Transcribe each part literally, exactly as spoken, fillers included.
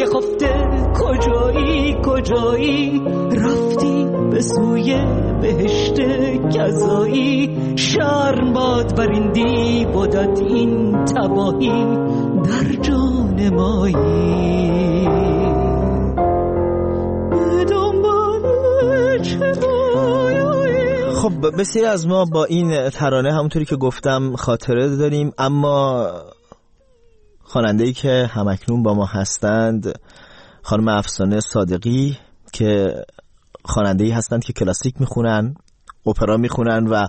های خفته کجایی کجایی، رفتی به سوی بهشت کذایی، شرم باد ورندی بودت این تباهی در جان مایی. خب بسیاری از ما با این ترانه همونطوری که گفتم خاطره داریم، اما خواننده‌ای که همکنون با ما هستند خانم افسانه صادقی که خواننده‌ای هستند که کلاسیک میخونن، اپرا میخونن و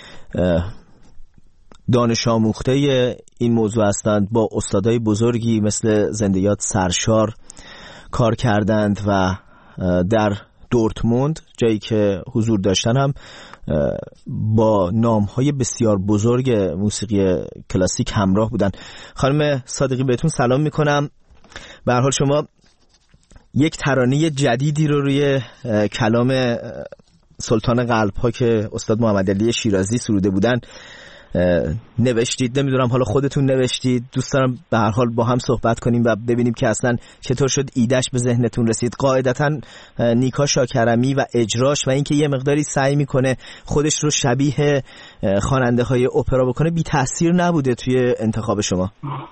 دانش آموخته این موضوع هستند. با استادای بزرگی مثل زنده یاد سرشار کار کردند و در دورتموند جایی که حضور داشتن هم با نام‌های بسیار بزرگ موسیقی کلاسیک همراه بودن. خانم صادقی بهتون سلام میکنم. به هر حال شما یک ترانه جدیدی رو روی کلام سلطان قلب‌ها که استاد محمد علی شیرازی سروده بودن نوشتید. نمیدونم حالا خودتون نوشتید، دوست دارم به هر حال با هم صحبت کنیم و ببینیم که اصلا چطور شد ایدهش به ذهنتون رسید. قاعدتاً نیکا شاکرمی و اجراش و اینکه یه مقداری سعی میکنه خودش رو شبیه خواننده های اپرا بکنه بی تأثیر نبوده توی انتخاب شما؟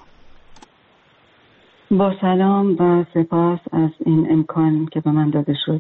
با سلام و سپاس از این امکان که به من داده شد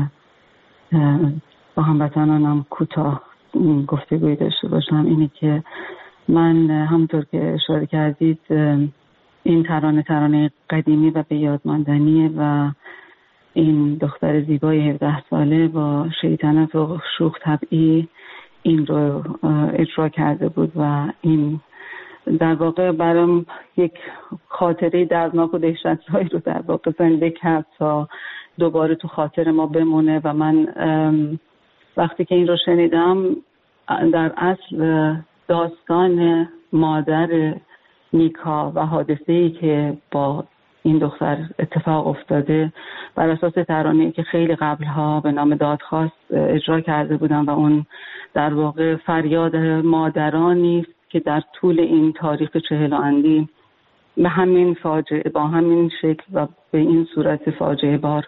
با هموطنانم کوتاه گفتگویی داشته باشم. اینه که من همونطور که اشاره کردید این ترانه ترانه قدیمی و به یاد ماندنیه و این دختر زیبای هفده ساله با شیطنت و شوخ طبعی این رو اجرا کرده بود و این در واقع برام یک خاطره دردناک و دهشت‌زایی رو در واقع زنده کرد تا دوباره تو خاطر ما بمونه. و من وقتی که این رو شنیدم در اصل داستان مادر نیکا و حادثه‌ای که با این دختر اتفاق افتاده بر اساس ترانه‌ای که خیلی قبلها به نام دادخواست اجرا کرده بودم و اون در واقع فریاد مادرانی است که در طول این تاریخ چهل و اندی به همین فاجعه با همین شکل و به این صورت فاجعه بار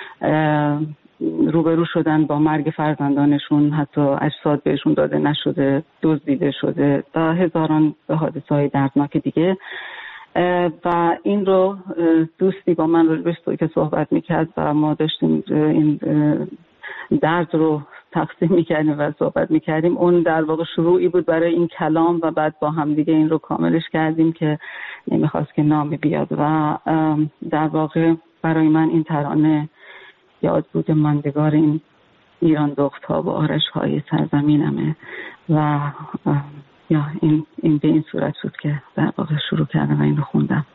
روبرو شدن با مرگ فرزندانشون، حتی اجساد بهشون داده نشده، دزدیده شده و هزاران حادثه‌های دردناک دیگه. و این رو دوستی با من راجبش که صحبت میکرد و ما داشتیم این درد رو تقسیم میکردیم و صحبت میکردیم. اون در واقع شروعی بود برای این کلام و بعد با هم دیگه این رو کاملش کردیم که نمیخواست که نامی بیاد و در واقع برای من این ترانه یاد بود ماندگار این ایران دخت‌ها و آرش‌های سرزمینمه و یا این این به این صورت شد که در واقع شروع کردم و این رو خوندم.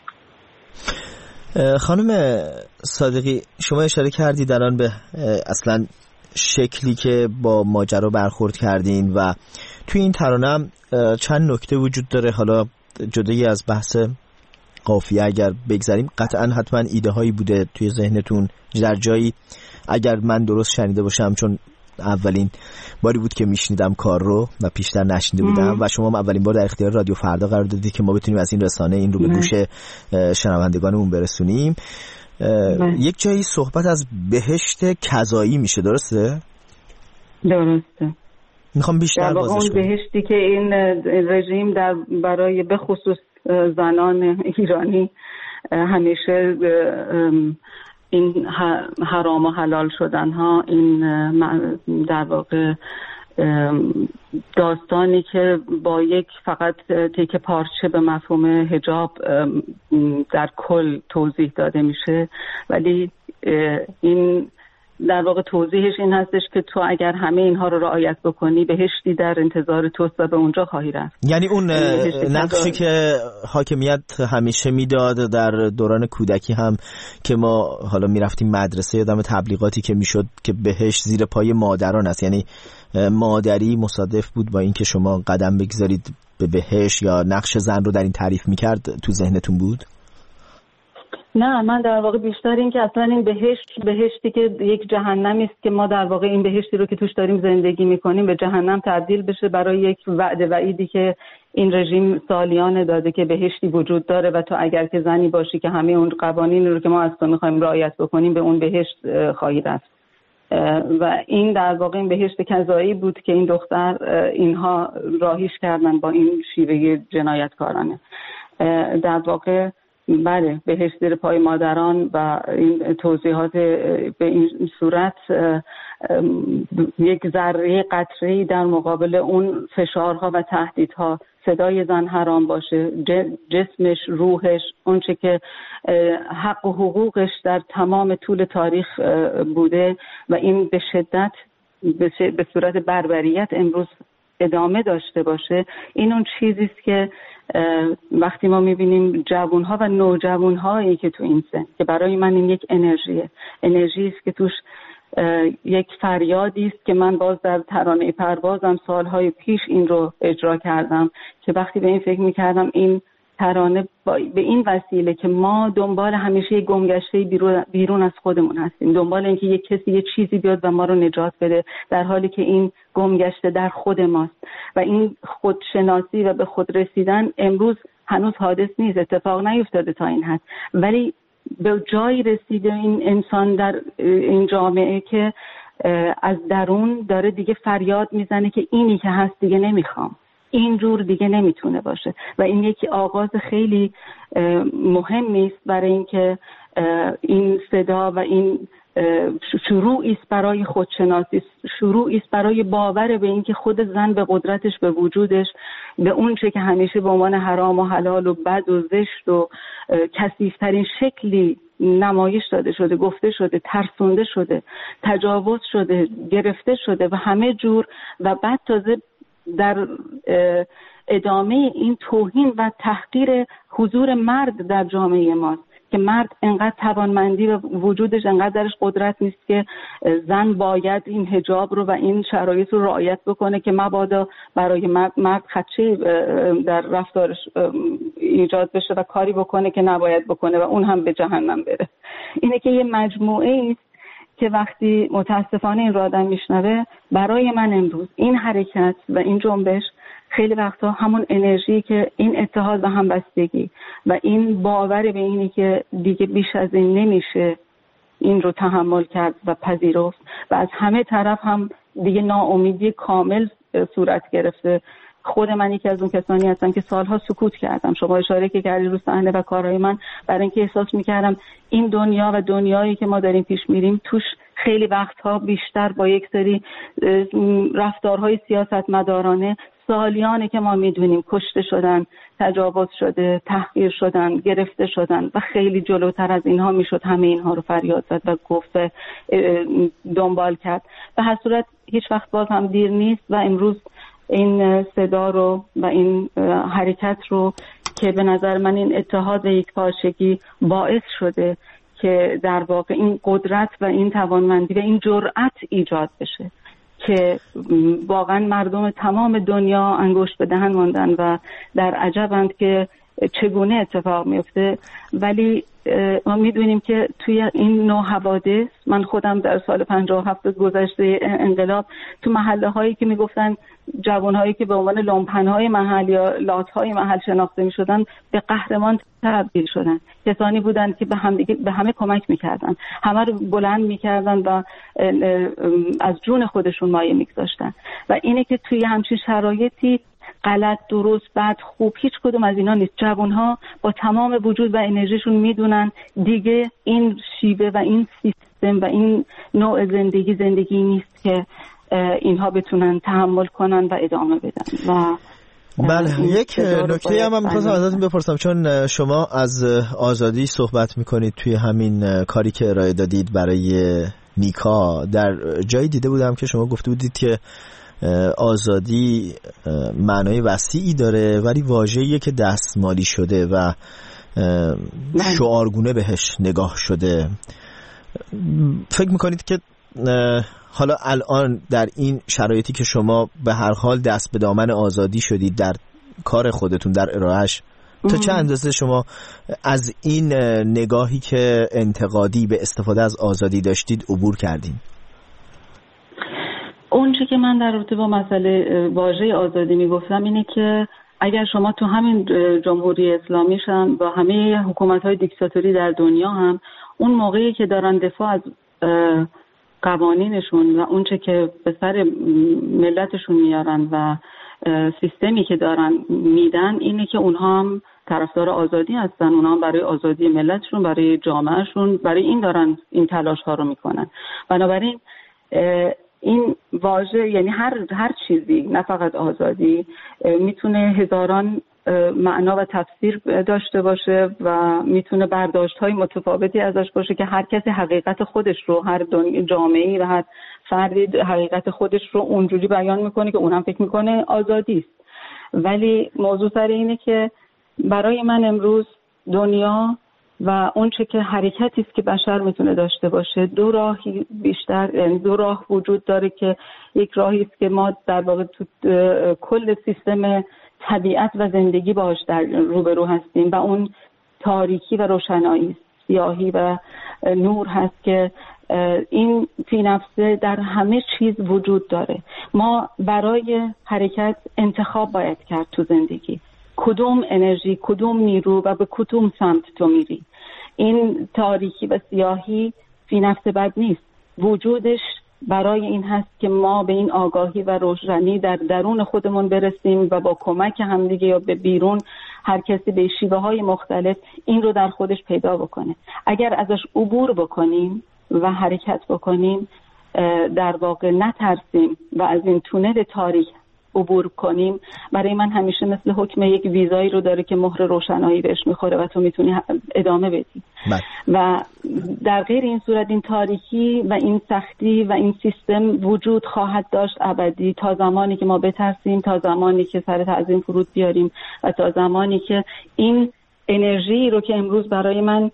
خانم صادقی شما اشاره کردید الان به اصلا شکلی که با ماجرا برخورد کردین و توی این ترانه هم چند نکته وجود داره. حالا جدایی از بحث قافیه اگر بگذاریم قطعا حتما ایده هایی بوده توی ذهنتون در جایی، اگر من درست شنیده باشم، چون اولین باری بود که میشنیدم کار رو و پیشتر نشنیده بودم و شما هم اولین بار در اختیار رادیو فردا قرار دادید که ما بتونیم از این رسانه این رو به گوش شنوندگانمون برسونیم. یک جایی صحبت از بهشت کذایی میشه، درسته؟ درسته. میخوام بیشتر بازش کنم. اون بهشتی که این رژیم در برای به خصوص زنان ایرانی همیشه این حرام و حلال شدن ها، این در واقع داستانی که با یک فقط تیکه پارچه به مفهوم حجاب در کل توضیح داده میشه، ولی این در واقع توضیحش این هستش که تو اگر همه اینها رو رعایت بکنی بهشتی در انتظار توست و به اونجا خواهی رفت. یعنی اون نقشی که حاکمیت همیشه میداد در دوران کودکی هم که ما حالا میرفتیم مدرسه، یادم تبلیغاتی که میشد که بهشت زیر پای مادران است، یعنی مادری مصادف بود با اینکه شما قدم بگذارید به بهشت، یا نقش زن رو در این تعریف میکرد تو ذهنتون بود؟ نه، من در واقع بیشتر این که اصلا این بهشت بهشتی که یک جهنمی است که ما در واقع این بهشتی رو که توش داریم زندگی میکنیم به جهنم تبدیل بشه برای یک وعده وعیدی که این رژیم سالیانه داده که بهشتی وجود داره و تو اگر که زنی باشی که همه اون قوانین رو که ما از تو میخوایم رعایت بکنیم به اون بهشت خواهی رفت. و این در واقع این بهشت کذایی بود که این دختر اینها راهیش کردن با این شیوه جنایتکارانه. در واقع بله، بهشت زیر پای مادران و این توضیحات به این صورت یک ذره قطره‌ای در مقابل اون فشارها و تهدیدها. صدای زن حرام باشه، جسمش، روحش، اون چه که حق و حقوقش در تمام طول تاریخ بوده و این به شدت به صورت بربریت امروز ادامه داشته باشه. این اون چیزی است که وقتی ما میبینیم جوانها و نوجوانهایی که تو این سن، که برای من این یک انرژیه انرژی است که توش یک فریادی است که من باز در ترانه پروازم سالهای پیش این رو اجرا کردم که وقتی به این فکر میکردم این ترانه به این وسیله که ما دنبال همیشه یک گمگشته بیرون, بیرون از خودمون هستیم، دنبال اینکه یک کسی یه چیزی بیاد و ما رو نجات بده، در حالی که این گمگشته در خود ماست و این خودشناسی و به خود رسیدن امروز هنوز حادث نیست، اتفاق نیفتاده تا این حد، ولی به جایی رسیده این انسان در این جامعه که از درون داره دیگه فریاد میزنه که اینی که هست دیگه نمیخوام، این جور دیگه نمیتونه باشه. و این یکی آغاز خیلی مهمی است برای اینکه این صدا و این شروعی است برای خودشناسی، شروعی است برای باور به اینکه خود زن به قدرتش، به وجودش، به اون چه که همیشه به عنوان حرام و حلال و بد و زشت و کثیف‌ترین شکلی نمایش داده شده، گفته شده، ترسونده شده، تجاوز شده، گرفته شده و همه جور، و بعد تازه در ادامه این توهین و تحقیر حضور مرد در جامعه ماست که مرد انقدر توانمندی و وجودش انقدر درش قدرت نیست که زن باید این حجاب رو و این شرایط رو رعایت بکنه که مبادا برای مرد خدشه در رفتارش ایجاد بشه و کاری بکنه که نباید بکنه و اون هم به جهنم بره. اینه که یه مجموعه است که وقتی متاسفانه این رو آدم میشنوه، برای من امروز این حرکت و این جنبش خیلی وقتا همون انرژی که این اتحاد و همبستگی و این باور به اینی که دیگه بیش از این نمیشه این رو تحمل کرد و پذیرفت و از همه طرف هم دیگه ناامیدی کامل صورت گرفته. خود من یکی از اون کسانی هستم که سالها سکوت کردم. شما اشاره که کردید رو صحنه و کارهای من، برای اینکه احساس میکردم این دنیا و دنیایی که ما داریم پیش میریم توش خیلی وقتها بیشتر با یک سری رفتارهای سیاستمدارانه سالیانه که ما میدونیم کشته شدن، تجاوز شده، تحقیر شدن، گرفته شدن و خیلی جلوتر از اینها میشد همه اینها رو فریاد زد و گفت دنبال کرد. به هر صورت هیچ وقت باز هم دیر نیست و امروز این صدا رو و این حرکت رو که به نظر من این اتحاد و یکپارچگی باعث شده که در واقع این قدرت و این توانمندی و این جرأت ایجاد بشه که واقعا مردم تمام دنیا انگشت به دهن ماندن و در عجبند که چگونه اتفاق میفته. ولی ما میدونیم که توی این نوع حوادث، من خودم در سال پنجاه و هفت گذشته انقلاب تو محله هایی که میگفتن جوانهایی که به عنوان لومپنهای محل یا لاتهای محل شناخته میشدن به قهرمان تبدیل شدن. کسانی بودن که به هم به همه کمک میکردن، همه رو بلند میکردن و از جون خودشون مایه میگذاشتن. و اینه که توی همچین شرایطی غلط، درست، بد، خوب، هیچ کدوم از اینا نیست. جوانها با تمام وجود و انرژیشون میدونن دیگه این شیوه و این سیستم و این نوع زندگی زندگی نیست که اینها بتونن تحمل کنن و ادامه بدن. و بله، یک نکته هم من می‌خواستم ازتون بپرسم، چون شما از آزادی صحبت میکنید توی همین کاری که ارائه دادید برای نیکا، در جایی دیده بودم که شما گفته بودید که آزادی معنای وسیعی داره ولی واژه‌ایه که دستمالی شده و شعارگونه بهش نگاه شده. فکر میکنید که حالا الان در این شرایطی که شما به هر حال دست به دامن آزادی شدید در کار خودتون، در ارائهش تا چه اندازه شما از این نگاهی که انتقادی به استفاده از آزادی داشتید عبور کردین؟ اون چی که من در رابطه با مسئله واژه آزادی میگفتم اینه که اگر شما تو همین جمهوری اسلامی هم و همه حکومت‌های دیکتاتوری در دنیا هم اون موقعی که دارن دفاع از قوانینشون و اون چه که به سر ملتشون میارن و سیستمی که دارن میدن اینه که اونها هم طرفدار آزادی هستن، اونها هم برای آزادی ملتشون، برای جامعهشون، برای این دارن این تلاش ها رو میکنن. بنابراین این واژه یعنی هر هر چیزی، نه فقط آزادی، میتونه هزاران معنا و تفسیر داشته باشه و میتونه برداشت‌های متفاوتی ازش باشه که هر کسی حقیقت خودش رو، هر جامعه‌ای و هر فردی حقیقت خودش رو اونجوری بیان میکنه که اونم فکر میکنه آزادی است. ولی موضوع سر اینه که برای من امروز دنیا و اون چه که حرکتی است که بشر میتونه داشته باشه دو راهی بیشتر، یعنی دو راه وجود داره که یک راهی است که ما در واقع تو کل سیستم طبیعت و زندگی باهاش در روبرو هستیم و اون تاریکی و روشنایی، سیاهی و نور هست که این فی نفسه در همه چیز وجود داره. ما برای حرکت انتخاب باید کرد تو زندگی، کدوم انرژی، کدوم نیرو و به کدوم سمت تو میری. این تاریکی و سیاهی فی نفسه بد نیست، وجودش برای این هست که ما به این آگاهی و روشنی در درون خودمون برسیم و با کمک همدیگه یا به بیرون هر کسی به شیوه های مختلف این رو در خودش پیدا بکنه. اگر ازش عبور بکنیم و حرکت بکنیم، در واقع نترسیم و از این تونل تاریک عبور کنیم، برای من همیشه مثل حکم یک ویزایی رو داره که مهر روشنایی بهش میخوره و تو میتونی ادامه بدی. بله. و در غیر این صورت این تاریکی و این سختی و این سیستم وجود خواهد داشت ابدی تا زمانی که ما بترسیم، تا زمانی که سر تعظیم فرود بیاریم و تا زمانی که این انرژی رو که امروز برای من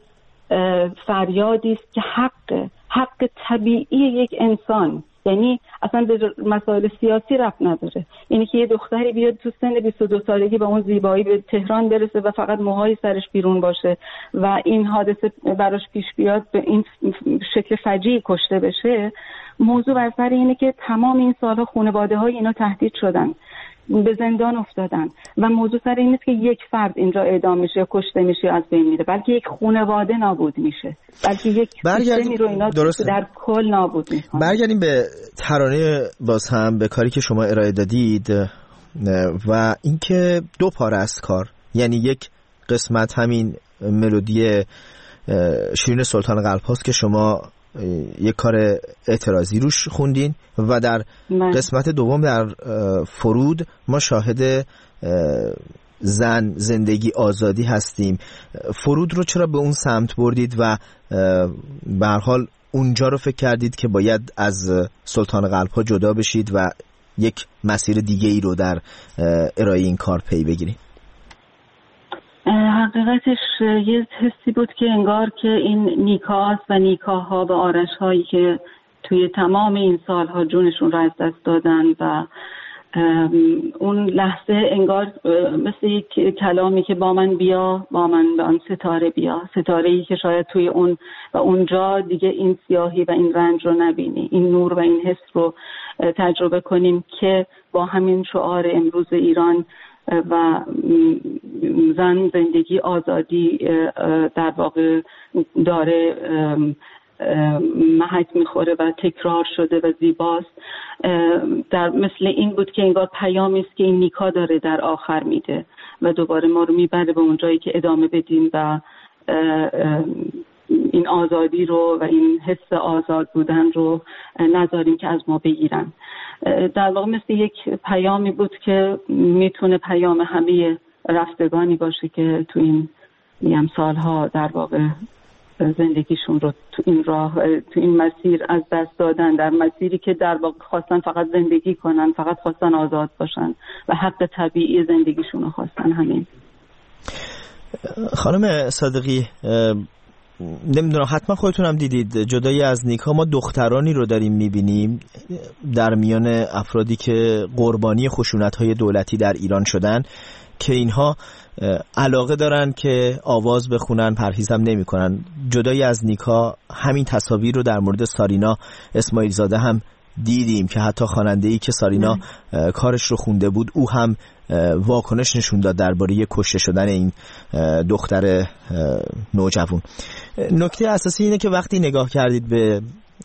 فریادی است که حق حق طبیعی یک انسان، یعنی اصلا به مسائل سیاسی ربط نداره، اینی که یه دختری بیاد تو سن بیست و دو سالگی با اون زیبایی به تهران برسه و فقط موهای سرش بیرون باشه و این حادثه براش پیش بیاد، به این شکل فجیعی کشته بشه. موضوع بر سر اینه که تمام این سالها خانواده‌های اینا تهدید شدن، به زندان افتادن و موضوع سر این نیست که یک فرد اینجا اعدام میشه یا کشته میشه یا از بین میره، بلکه یک خانواده نابود میشه، بلکه یک سیستمی رو اینا در کل نابود میکنن. برگردیم به ترانه باز هم، به کاری که شما ارائه دادید و اینکه دو پاره است کار، یعنی یک قسمت همین ملودی شیرین سلطان قلب هاست که شما یک کار اعتراضی روش خوندین و در من. قسمت دوم در فرود ما شاهد زن، زندگی، آزادی هستیم. فرود رو چرا به اون سمت بردید و به هر حال اونجا رو فکر کردید که باید از سلطان قلب ها جدا بشید و یک مسیر دیگه ای رو در ارائه این کار پی بگیرید؟ حقیقتش یه حسی بود که انگار که این نیکاست و نیکاها و آرش هایی که توی تمام این سالها جونشون را از دست دادن و اون لحظه انگار مثل یک کلامی که با من بیا، با من به آن ستاره بیا، ستاره‌ای که شاید توی اون و اونجا دیگه این سیاهی و این رنج رو نبینی، این نور و این حس رو تجربه کنیم که با همین شعار امروز ایران و زن، زندگی، آزادی در واقع داره محک میخوره و تکرار شده و زیباست. در مثل این بود که انگار پیامی است که این نیکا داره در آخر میده و دوباره ما رو میبره به اون جایی که ادامه بدیم و این آزادی رو و این حس آزاد بودن رو نذاریم که از ما بگیرن. در واقع مثل یک پیامی بود که میتونه پیام همه رفتگانی باشه که تو این میم سالها در واقع زندگیشون رو تو این راه، تو این مسیر از دست دادن، در مسیری که در واقع خواستن فقط زندگی کنن، فقط خواستن آزاد باشن و حق طبیعی زندگیشون رو خواستن. همین. خانم صادقی، نمیدونم حتما خودتون هم دیدید، جدای از نیکا ما دخترانی رو داریم میبینیم در میان افرادی که قربانی خشونت‌های دولتی در ایران شدن که اینها علاقه دارن که آواز بخونن، پرهیز هم نمی کنن. جدای از نیکا همین تصاویر رو در مورد سارینا اسماعیل زاده هم دیدیم که حتی خواننده‌ای که سارینا کارش رو خونده بود او هم واکنش نشون داد درباره کشته شدن این دختر نوجوان. نکته اساسی اینه که وقتی نگاه کردید به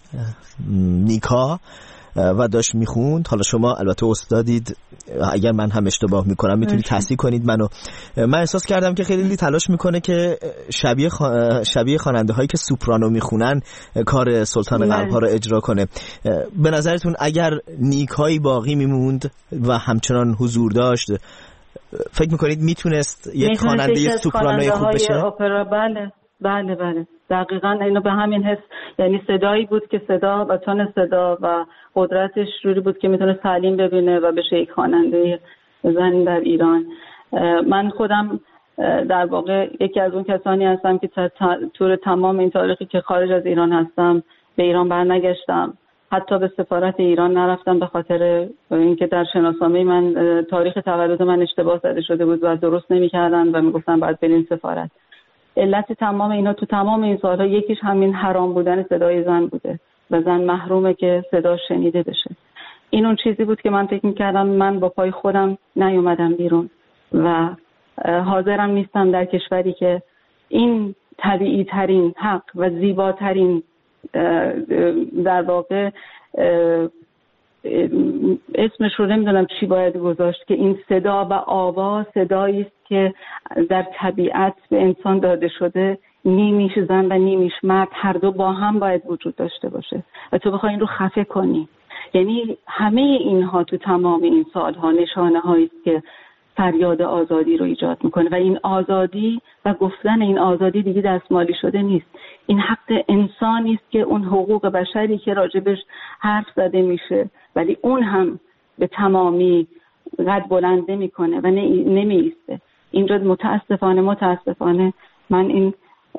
نیکا و داشت میخوند، حالا شما البته استادید، اگر من هم اشتباه میکنم میتونید تصحیح کنید منو، من احساس کردم که خیلی تلاش میکنه که شبیه خوا... شبیه خواننده هایی که سوپرانو میخونن کار سلطان قلب ها رو اجرا کنه. به نظرتون اگر نیکایی باقی میموند و همچنان حضور داشت، فکر میکنید میتونست یک خواننده سوپرانوی خوب بشه؟ اپرا بله بله بله دقیقاً اینو به همین حس، یعنی صدایی بود که صدا و تون صدا و قدرتش جوری بود که میتونه تعلیم ببینه و بشه یک خواننده زن در ایران. من خودم در واقع یکی از اون کسانی هستم که طور تمام این تاریخی که خارج از ایران هستم به ایران برنگشتم، حتی به سفارت ایران نرفتم به خاطر اینکه در شناسنامه من تاریخ تولد من اشتباه زده شده بود و درست نمی‌کردن و میگفتن باید برین سفارت. علت تمام اینا تو تمام این سالها یکیش همین حرام بودن صدای زن بوده و زن محرومه که صدا شنیده بشه. این اون چیزی بود که من فکر می‌کردم من با پای خودم نیومدم بیرون و حاضرم نیستم در کشوری که این طبیعی ترین حق و زیباترین در واقع اسمش رو نمیدونم چی باید گذاشت، که این صدا و آواز صدایی است که در طبیعت به انسان داده شده، نیمیش زن و نیمیش مرد هر دو با هم باید وجود داشته باشه و تو بخوای این رو خفه کنی. یعنی همه اینها تو تمام این سالها نشانه هایی است که فریاد آزادی رو ایجاد میکنه و این آزادی و گفتن این آزادی دیگه دستمالی شده نیست. این حق انسانی است که اون حقوق بشری که راجبش حرف زده میشه ولی اون هم به تمامی قد بلند نمیکنه و نمیایسته. اینجا متاسفانه متاسفانه من این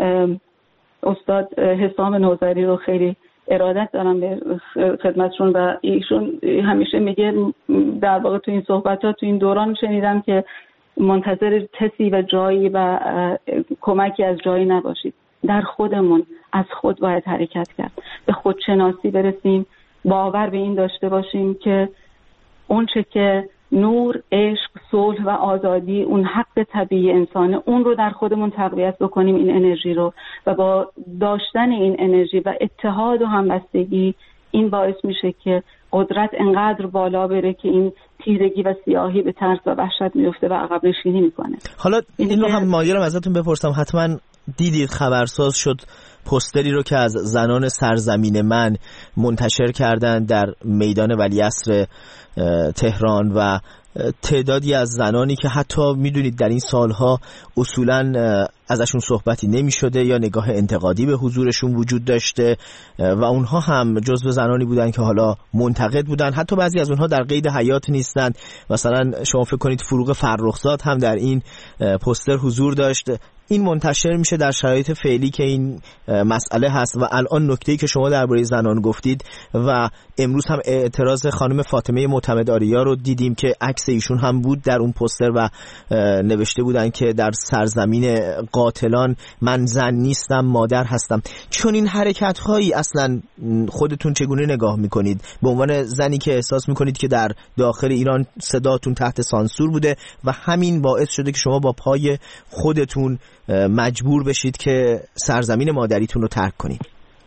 استاد حسام نوذری رو خیلی ارادت دارم به خدمتشون و ایشون همیشه میگه، در واقع تو این صحبت‌ها تو این دوران شنیدم که منتظر کسی و جایی و کمکی از جایی نباشید، در خودمون از خود باید حرکت کرد، به خودشناسی برسیم، باور به این داشته باشیم که اون چه که نور، عشق، صلح و آزادی اون حق طبیعی انسانه، اون رو در خودمون تقویت بکنیم، این انرژی رو، و با داشتن این انرژی و اتحاد و همبستگی این باعث میشه که قدرت انقدر بالا بره که این تیرگی و سیاهی به ترس و وحشت میفته و عقب نشینی میکنه. حالا این رو هم مایلم ازتون بپرسم، حتما دیدید خبرساز شد پوستری رو که از زنان سرزمین من منتشر کردن در میدان ولیعصر تهران و تعدادی از زنانی که حتی میدونید در این سالها اصولاً ازشون صحبتی نمی شده یا نگاه انتقادی به حضورشون وجود داشته و اونها هم جزو زنانی بودن که حالا منتقد بودن، حتی بعضی از اونها در قید حیات نیستن. مثلا شما فکر کنید فروغ فرخزاد هم در این پوستر حضور داشت. این منتشر میشه در شرایط فعلی که این مسئله هست و الان نکته‌ای که شما درباره زنان گفتید و امروز هم اعتراض خانم فاطمه معتمد آریا رو دیدیم که عکس ایشون هم بود در اون پوستر و نوشته بودن که در سرزمین قاتلان من زن نیستم، مادر هستم. چون این حرکت هایی اصلا خودتون چگونه نگاه میکنید به عنوان زنی که احساس میکنید که در داخل ایران صداتون تحت سانسور بوده و همین باعث شده که شما با پای خودتون مجبور بشید که سرزمین مادریتون رو ترک کنید؟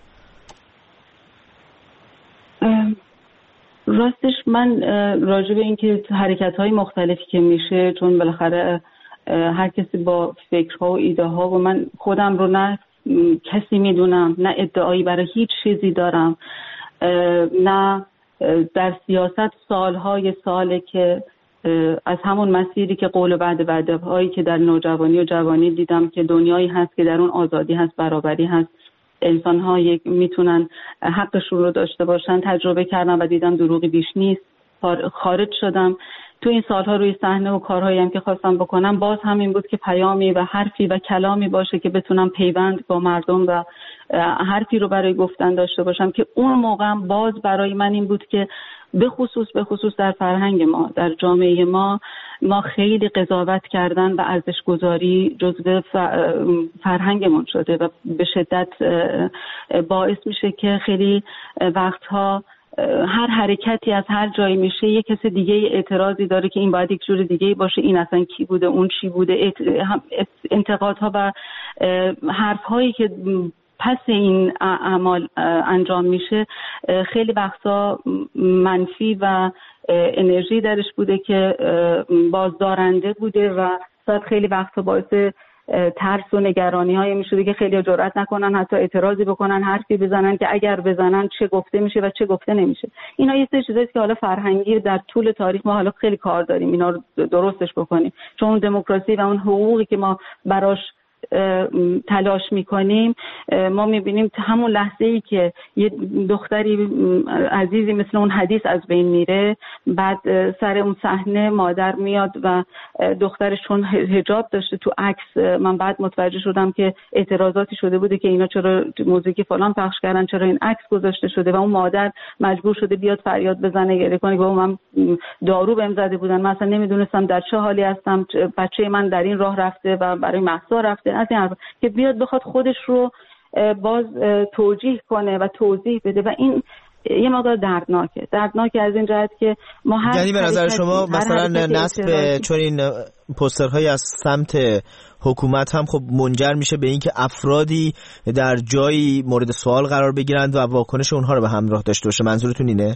راستش من راجع به اینکه حرکت‌های مختلفی که میشه، چون بالاخره هر کسی با فکرها و ایده ها و من خودم رو نه کسی میدونم، نه ادعایی برای هیچ چیزی دارم، نه در سیاست سالهای ساله که از همون مسیری که قول و بعد وعده هایی که در نوجوانی و جوانی دیدم که دنیایی هست که در اون آزادی هست، برابری هست، انسان ها یک میتونن حقشون رو داشته باشن، تجربه کردم و دیدم دروغی بیش نیست. خارج شدم تو این سالها روی صحنه و کارهایی هم که خواستم بکنم باز همین بود که پیامی و حرفی و کلامی باشه که بتونم پیوند با مردم و حرفی رو برای گفتن داشته باشم که اون موقع باز برای من این بود که به خصوص به خصوص در فرهنگ ما، در جامعه ما ما خیلی قضاوت کردن و ارزش گذاری جزو فرهنگمون شده و به شدت باعث میشه که خیلی وقتها هر حرکتی از هر جایی میشه یک کس دیگه اعتراضی داره که این باید یک جور دیگه باشه، این اصلا کی بوده، اون چی بوده، انتقادها و حرفهایی که پس این اعمال انجام میشه خیلی وقتا منفی و انرژی درش بوده که بازدارنده بوده و شاید خیلی وقتا باعث ترس و نگرانی های میشده که خیلی جرئت نکنن حتی اعتراضی بکنن، حرفی بزنن که اگر بزنن چه گفته میشه و چه گفته نمیشه. اینا یه سری چیزاییه که حالا فرهنگی در طول تاریخ ما حالا خیلی کار داریم اینا رو درستش بکنیم، چون دموکراسی و اون حقوقی که ما براش تلاش میکنیم ما میبینیم همون لحظه ای که یه دختری عزیزی مثل اون حدیث از بین میره، بعد سر اون صحنه مادر میاد و دخترش چون حجاب داشته تو عکس، من بعد متوجه شدم که اعتراضاتی شده بوده که اینا چرا موزیک فلان پخش کردن، چرا این عکس گذاشته شده و اون مادر مجبور شده بیاد فریاد بزنه گریه کنه که من دارو بهم زده بودن، من اصلا نمیدونستم در چه حالی هستم، بچه من در این راه رفته و برای مهسا رفته، از این حرف که بیاد بخواد خودش رو باز توجیه کنه و توضیح بده و این یه مقدار دردناکه دردناکه از این جهت که ما هر یعنی به نظر شما مثلا نصب چون این پوسترهای از سمت حکومت هم خب منجر میشه به اینکه افرادی در جایی مورد سوال قرار بگیرند و واکنش اونها رو به همراه داشته باشه، منظورتون اینه؟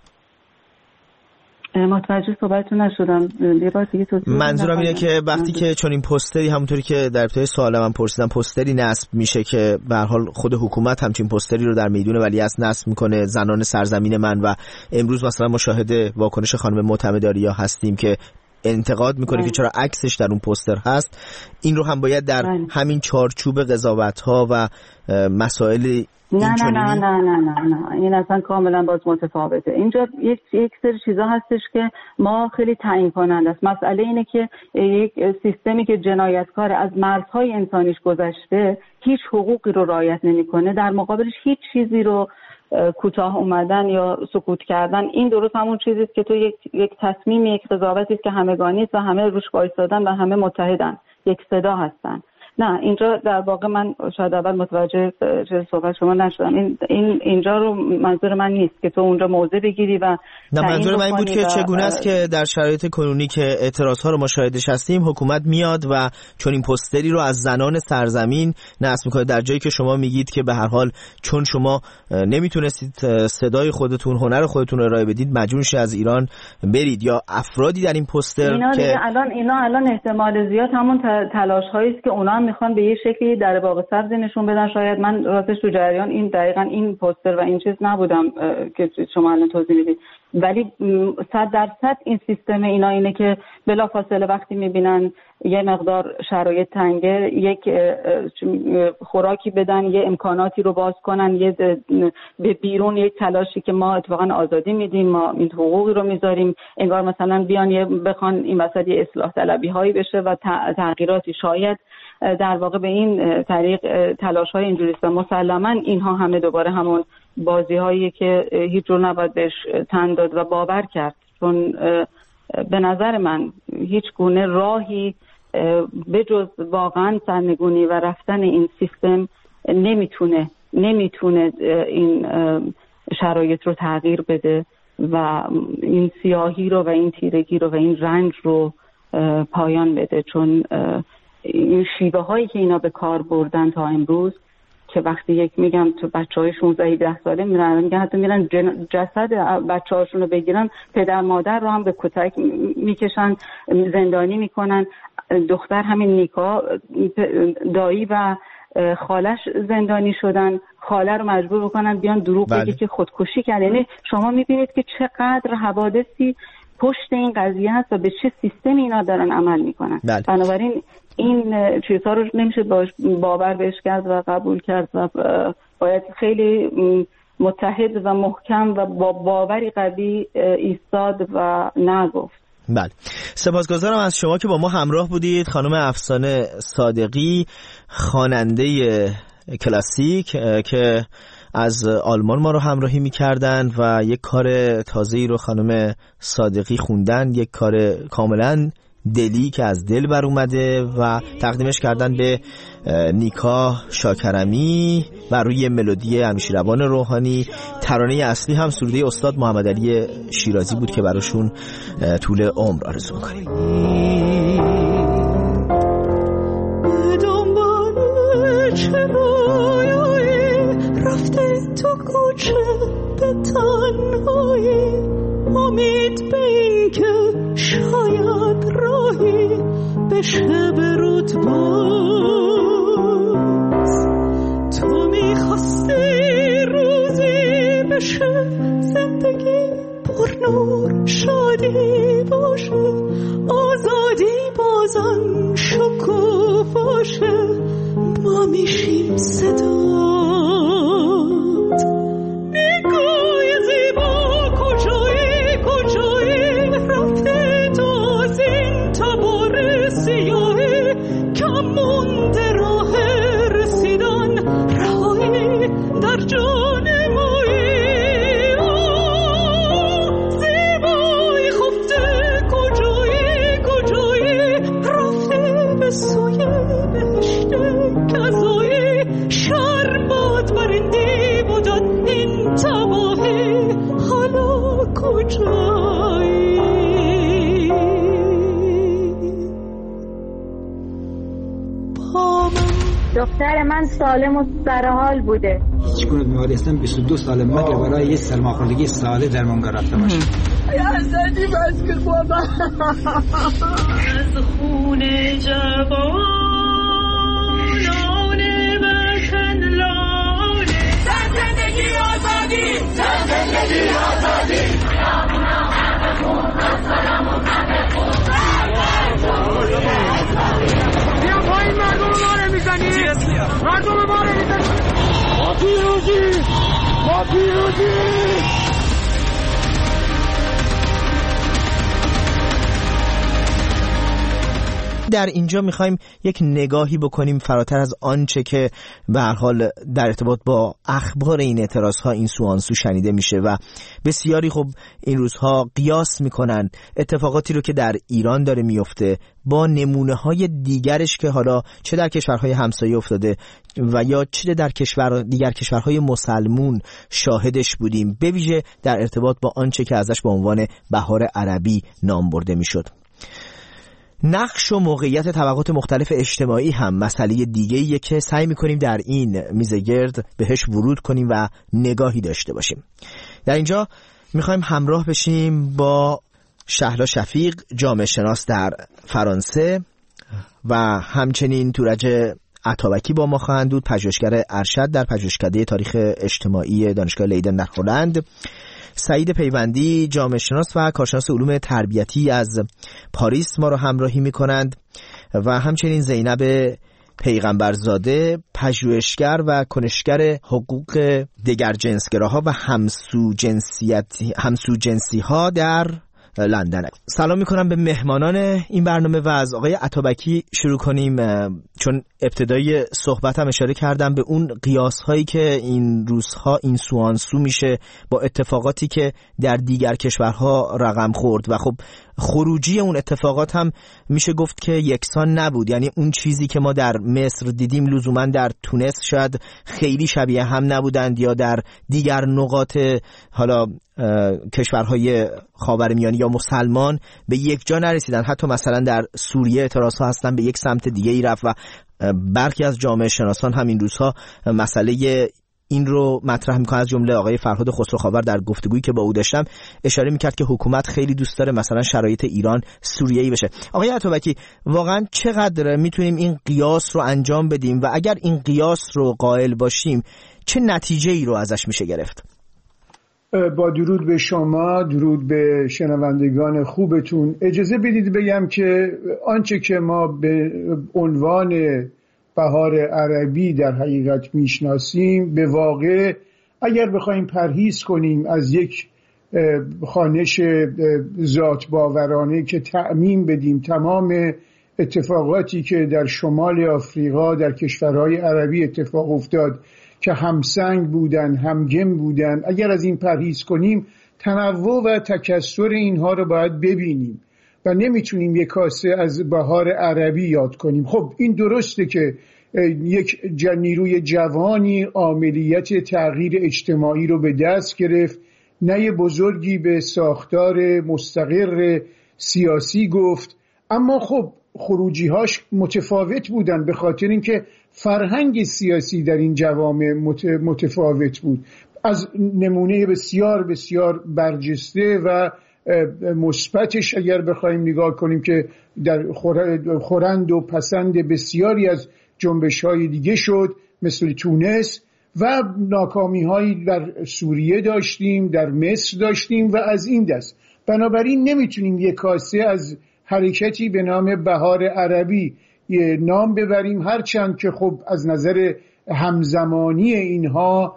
متوجه صحبتتون نشدم، یه بار دیگه توضیح. منظورم اینه که وقتی که چون این پوستری همونطوری که در ابتدای سوالم من پرسیدم پوستری نصب میشه که به هر حال خود حکومت همچین پوستری رو در میدون ولیعصر نصب میکنه، زنان سرزمین من، و امروز مثلا مشاهد واکنش خانم معتمدآریا هستیم که انتقاد میکنه که چرا عکسش در اون پوستر هست، این رو هم باید در همین چارچوب قضاوت‌ها و مسائل نه نه نه نه نه نه نه این اصلا کاملا باز متفاوته. اینجا یک یک سری چیزا هستش که ما خیلی تعیین کننده است. مسئله اینه که یک سیستمی که جنایتکار از مرزهای انسانیش گذشته هیچ حقوقی رو رعایت نمیکنه، در مقابلش هیچ چیزی رو کوتاه اومدن یا سکوت کردن، این درست همون چیزی است که تو یک یک تصمیم، یک قضاوتی است که همگانی است و همه روش وایسادن و همه متحدن، یک صدا هستن. نه اینجا در واقع من شاید اول متوجه چه صحبت شما نشدم، این این اینجا رو منظور من نیست که تو اونجا موضع بگیری و نه، منظور من این بود که چگونه است که در شرایط کنونی که اعتراض ها رو ما شاهدش هستیم حکومت میاد و چون این پوستری رو از زنان سرزمین نصب میکنه در جایی که شما میگید که به هر حال چون شما نمیتونستید صدای خودتون، هنر خودتون رو ارائه بدید، مجبور شید از ایران برید، یا افرادی در این پوستر اینا که الان اینا الان احتمال زیاد همون تلاش هایی است که اونا میخوان به یه شکلی در باغ سبز نشون بدن. شاید من راستش تو جریان این دقیقاً این پوستر و این چیز نبودم که شما الان توضیح میدید، ولی صد درصد این سیستم اینا اینه که بلافاصله وقتی میبینن یه مقدار شرایط تنگه یک خوراکی بدن، یه امکاناتی رو باز کنن، یه به بیرون یک تلاشی که ما اتفاقا آزادی میدیم، ما این حقوقی رو میذاریم، انگار مثلا بیان یه بخوان این وسط یه اصلاح طلبی هایی بشه و تغییراتی، شاید در واقع به این طریق تلاش های اینجوری است. مسلما اینها همه دوباره همون بازی هایی که هیچ جور نباید بهش تن داد و باور کرد، چون به نظر من هیچ گونه راهی بجز واقعا سرنگونی و رفتن این سیستم نمیتونه نمیتونه این شرایط رو تغییر بده و این سیاهی رو و این تیرگی رو و این رنج رو پایان بده، چون این شیوه هایی که اینا به کار بردن تا امروز که وقتی یک میگم تو بچهای شانزده هجده ساله میرن میگن حتی میرن جسد بچه‌هاشون رو بگیرن، پدر مادر رو هم به کتک میکشن، زندانی میکنن، دختر همین نیکا دایی و خالش زندانی شدن، خاله رو مجبور بکنن بیان دروغ بگه که خودکشی کرد. یعنی شما میبینید که چقدر حوادثی پشت این قضیه هست و به چه سیستمی اینا دارن عمل میکنن. بله. بنابراین این چیزها رو نمیشه باور بهش کرد و قبول کرد و باید خیلی متحد و محکم و با باوری قوی ایستاد و نگفت. بله، سپاسگزارم از شما که با ما همراه بودید. خانم افسانه صادقی، خواننده کلاسیک که از آلمان ما رو همراهی می‌کردن و یک کار تازه‌ای رو خانم صادقی خوندن، یک کار کاملاً دلی که از دل بر اومده و تقدیمش کردن به نیکا شاکرمی بر روی ملودی انوشیروان روحانی. ترانه اصلی هم سروده استاد محمد علی شیرازی بود که براشون طول عمر آرزو می‌کنیم. رفته تو کوچه به تنهایی، امید به این که شاید راهی بشه به رود باز. تو میخواستی روزی بشه زندگی پر نور شادی باشه، آزادی بازم شکوفاشه، ما میشیم صدا. دختر من سالم و سرحال بوده. هیچ گونه بیماری هستم بیست و دو سال مگه برای یه سرماخوردگی ساله درمانگاه رفته باشم. یزدی بس که بابا از خون جوانان بشن لاله. زن زندگی آزادی، زن زندگی آزادی، بیا پایین مردم ما رو میزنی، مردم ما رو میزنی. ما پیروزی، ما پیروزی. در اینجا میخوایم یک نگاهی بکنیم فراتر از آنچه که به هر حال در ارتباط با اخبار این اعتراضها این سو آن سو شنیده میشه و بسیاری خب این روزها قیاس میکنن اتفاقاتی رو که در ایران داره میفته با نمونه های دیگرش که حالا چه در کشورهای همسایه افتاده و یا چه در کشور دیگر کشورهای مسلمون شاهدش بودیم، به ویژه در ارتباط با آنچه که ازش به عنوان بهار عربی نام برده میشد. نقش و موقعیت طبقات مختلف اجتماعی هم مسئله دیگه‌ایه که سعی می‌کنیم در این میز گرد بهش ورود کنیم و نگاهی داشته باشیم. در اینجا می‌خوایم همراه بشیم با شهلا شفیق، جامعه شناس در فرانسه، و همچنین تورج عطابکی با ما خواهند بود، پژوهشگر ارشد در پژوهشکده تاریخ اجتماعی دانشگاه لیدن در هلند. سعید پیوندی، جامعه شناس و کارشناس علوم تربیتی از پاریس ما رو همراهی می‌کنند و همچنین زینب پیغمبرزاده، پژوهشگر و کنشگر حقوق دگرجنسگراها و همسو جنسیتی همسو جنسی ها در لندن. سلام میکنم به مهمانان این برنامه و از آقای عطابکی شروع کنیم، چون ابتدای صحبتم اشاره کردم به اون قیاس هایی که این روزها این سو آن سو میشه با اتفاقاتی که در دیگر کشورها رقم خورد و خب خروجی اون اتفاقات هم میشه گفت که یکسان نبود. یعنی اون چیزی که ما در مصر دیدیم لزوما در تونس شاید خیلی شبیه هم نبودند یا در دیگر نقاط حالا کشورهای خاورمیانه یا مسلمان به یک جا نرسیدن. حتی مثلا در سوریه اعتراضها هستن به یک سمت دیگه ای رفت و برخی از جامعه شناسان هم این روزها مسئله این رو مطرح میکنه. از جمله آقای فرهاد خسروخاور در گفتگویی که با او داشتم اشاره میکرد که حکومت خیلی دوست داره مثلا شرایط ایران سوریه‌ای بشه. آقای عطابکی، واقعا چقدر میتونیم این قیاس رو انجام بدیم و اگر این قیاس رو قائل باشیم چه نتیجه ای رو ازش میشه گرفت؟ با درود به شما، درود به شنوندگان خوبتون، اجازه بدید بگم که آنچه که ما به عنوان بهار عربی در حقیقت میشناسیم به واقع اگر بخوایم پرهیز کنیم از یک خوانش ذات باورانه که تعمیم بدیم تمام اتفاقاتی که در شمال آفریقا در کشورهای عربی اتفاق افتاد که همسنگ بودن، همگم بودن، اگر از این پرهیز کنیم تنوع و تکثر اینها رو باید ببینیم و نمیتونیم یک کاسه از بهار عربی یاد کنیم. خب این درسته که یک نیروی جوانی عاملیت تغییر اجتماعی رو به دست گرفت، نه بزرگی به ساختار مستقر سیاسی گفت، اما خب خروجی‌هاش متفاوت بودن به خاطر اینکه فرهنگ سیاسی در این جوامع متفاوت بود. از نمونه بسیار بسیار برجسته و مثبتش اگر بخوایم نگاه کنیم که در خورند و پسند بسیاری از جنبش‌های دیگه شد مثل تونس، و ناکامی‌هایی در سوریه داشتیم، در مصر داشتیم و از این دست. بنابراین نمیتونیم یک کاسه از حرکتی به نام بهار عربی نام ببریم، هرچند که خب از نظر همزمانی اینها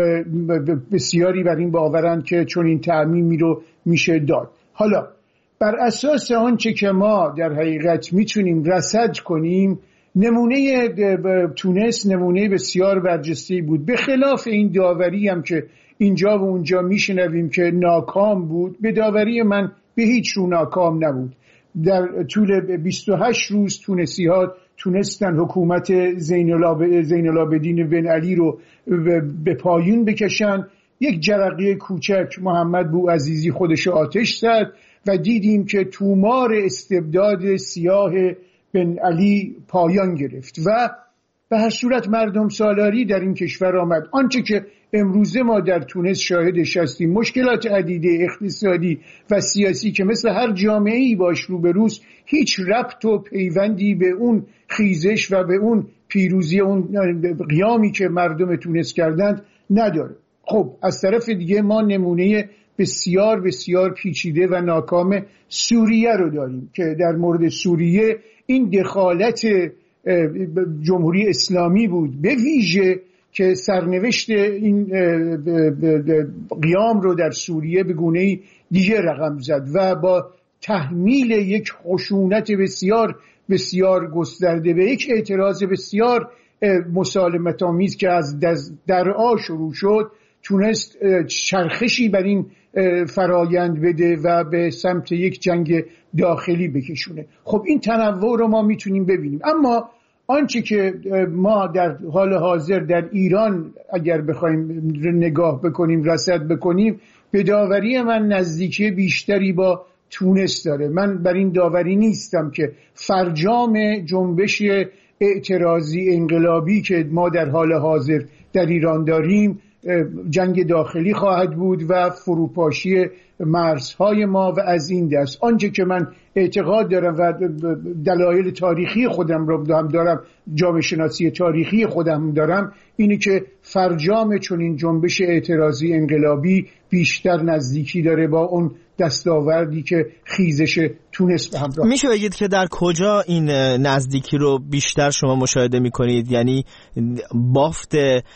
بسیاری بر این باورند که چون این تعمیمی رو میشه داد. حالا بر اساس آنچه که ما در حقیقت میتونیم رصد کنیم، نمونه تونس نمونه بسیار برجسته بود، به خلاف این داوری هم که اینجا و اونجا میشنویم که ناکام بود. به داوری من به هیچ رو ناکام نبود. در طول بیست و هشت روز تونسی ها تونستن حکومت زین العابدین بن علی رو به پایین بکشن. یک جرقه کوچک محمد بوعزیزی خودش آتش زد و دیدیم که تومار استبداد سیاه بن علی پایان گرفت و به هر صورت مردم سالاری در این کشور آمد. آنچه که امروزه ما در تونس شاهدش هستیم، مشکلات عدیده اقتصادی و سیاسی که مثل هر جامعه‌ای باش روبروست، هیچ ربط و پیوندی به اون خیزش و به اون پیروزی، اون قیامی که مردم تونس کردند نداره. خب از طرف دیگه ما نمونه بسیار بسیار پیچیده و ناکام سوریه رو داریم که در مورد سوریه این دخالت جمهوری اسلامی بود به ویژه که سرنوشت این قیام رو در سوریه به گونه‌ای دیگه رقم زد و با تحمیل یک خشونت بسیار بسیار گسترده به یک اعتراض بسیار مسالمت‌آمیز که از درعا شروع شد، تونست چرخشی بر این فرایند بده و به سمت یک جنگ داخلی بکشونه. خب این تنوع رو ما میتونیم ببینیم. اما آنچه که ما در حال حاضر در ایران اگر بخوایم نگاه بکنیم، رصد بکنیم، به داوری من نزدیکی بیشتری با تونس داره. من بر این داوری نیستم که فرجام جنبش اعتراضی انقلابی که ما در حال حاضر در ایران داریم جنگ داخلی خواهد بود و فروپاشی مرزهای ما و از این دست. آنچه که من اعتقاد دارم و دلایل تاریخی خودم رو هم دارم، جامعه شناسی تاریخی خودم دارم، اینه که فرجام چون این جنبش اعتراضی انقلابی بیشتر نزدیکی داره با اون دستاوردی که خیزش تونس به همراه. میشه بگید که در کجا این نزدیکی رو بیشتر شما مشاهده میکنید؟ یعنی بافت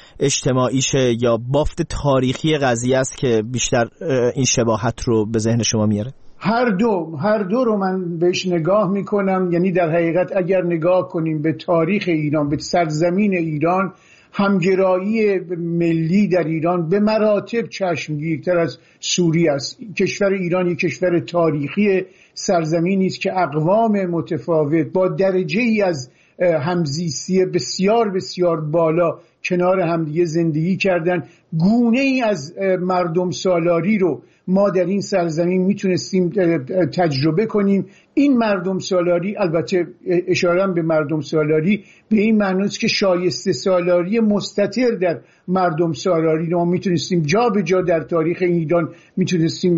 اجتماعیشه یا بافت تاریخی قضیه است که بیشتر این شباهت رو به ذهن شما میاره؟ هر دو هر دو رو من بهش نگاه میکنم. یعنی در حقیقت اگر نگاه کنیم به تاریخ ایران، به سرزمین ایران، همگرایی ملی در ایران به مراتب چشمگیرتر از سوریه است. کشور ایران یک کشور تاریخی، سرزمینی است که اقوام متفاوت با درجه ای از همزیستی بسیار بسیار بالا کنار همدیگه زندگی کردن. گونه ای از مردم سالاری رو ما در این سرزمین میتونستیم تجربه کنیم. این مردم سالاری، البته اشاره به مردم سالاری به این معنی است که شایسته سالاری مستتر در مردم سالاری رو ما میتونستیم جا به جا در تاریخ ایران میتونستیم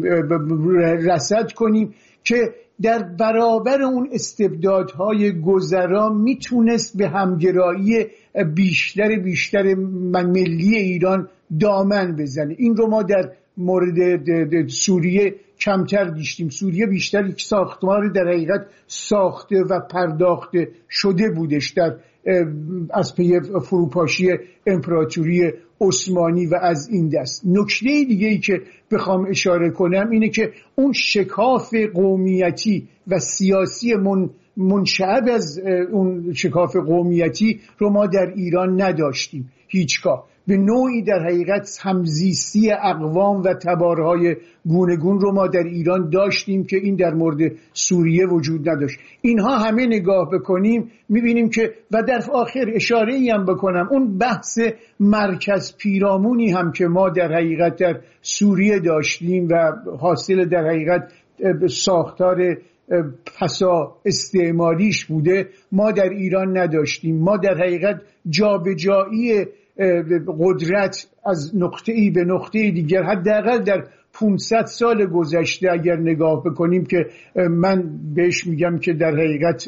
رصد کنیم که در برابر اون استبدادهای گذرا میتونست به همگرایی بیشتر بیشتر ملی ایران دامن بزنه. این رو ما در مورد سوریه کمتر دیشتیم. سوریه بیشتر یک ساختمان در حقیقت ساخته و پرداخته شده بودش در از پی فروپاشی امپراتوری عثمانی و از این دست. نکته دیگه ای که بخوام اشاره کنم اینه که اون شکاف قومیتی و سیاسی من منشعب از اون شکاف قومیتی رو ما در ایران نداشتیم هیچگاه. به نوعی در حقیقت همزیستی اقوام و تبارهای گونگون رو ما در ایران داشتیم که این در مورد سوریه وجود نداشت. اینها همه نگاه بکنیم میبینیم که و در آخر اشاره ای هم بکنم اون بحث مرکز پیرامونی هم که ما در حقیقت در سوریه داشتیم و حاصل در حقیقت ساختار پسا استعماریش بوده ما در ایران نداشتیم. ما در حقیقت جابجایی قدرت از نقطه‌ای به نقطه دیگر حداقل در پانصد سال گذشته اگر نگاه بکنیم که من بهش میگم که در حقیقت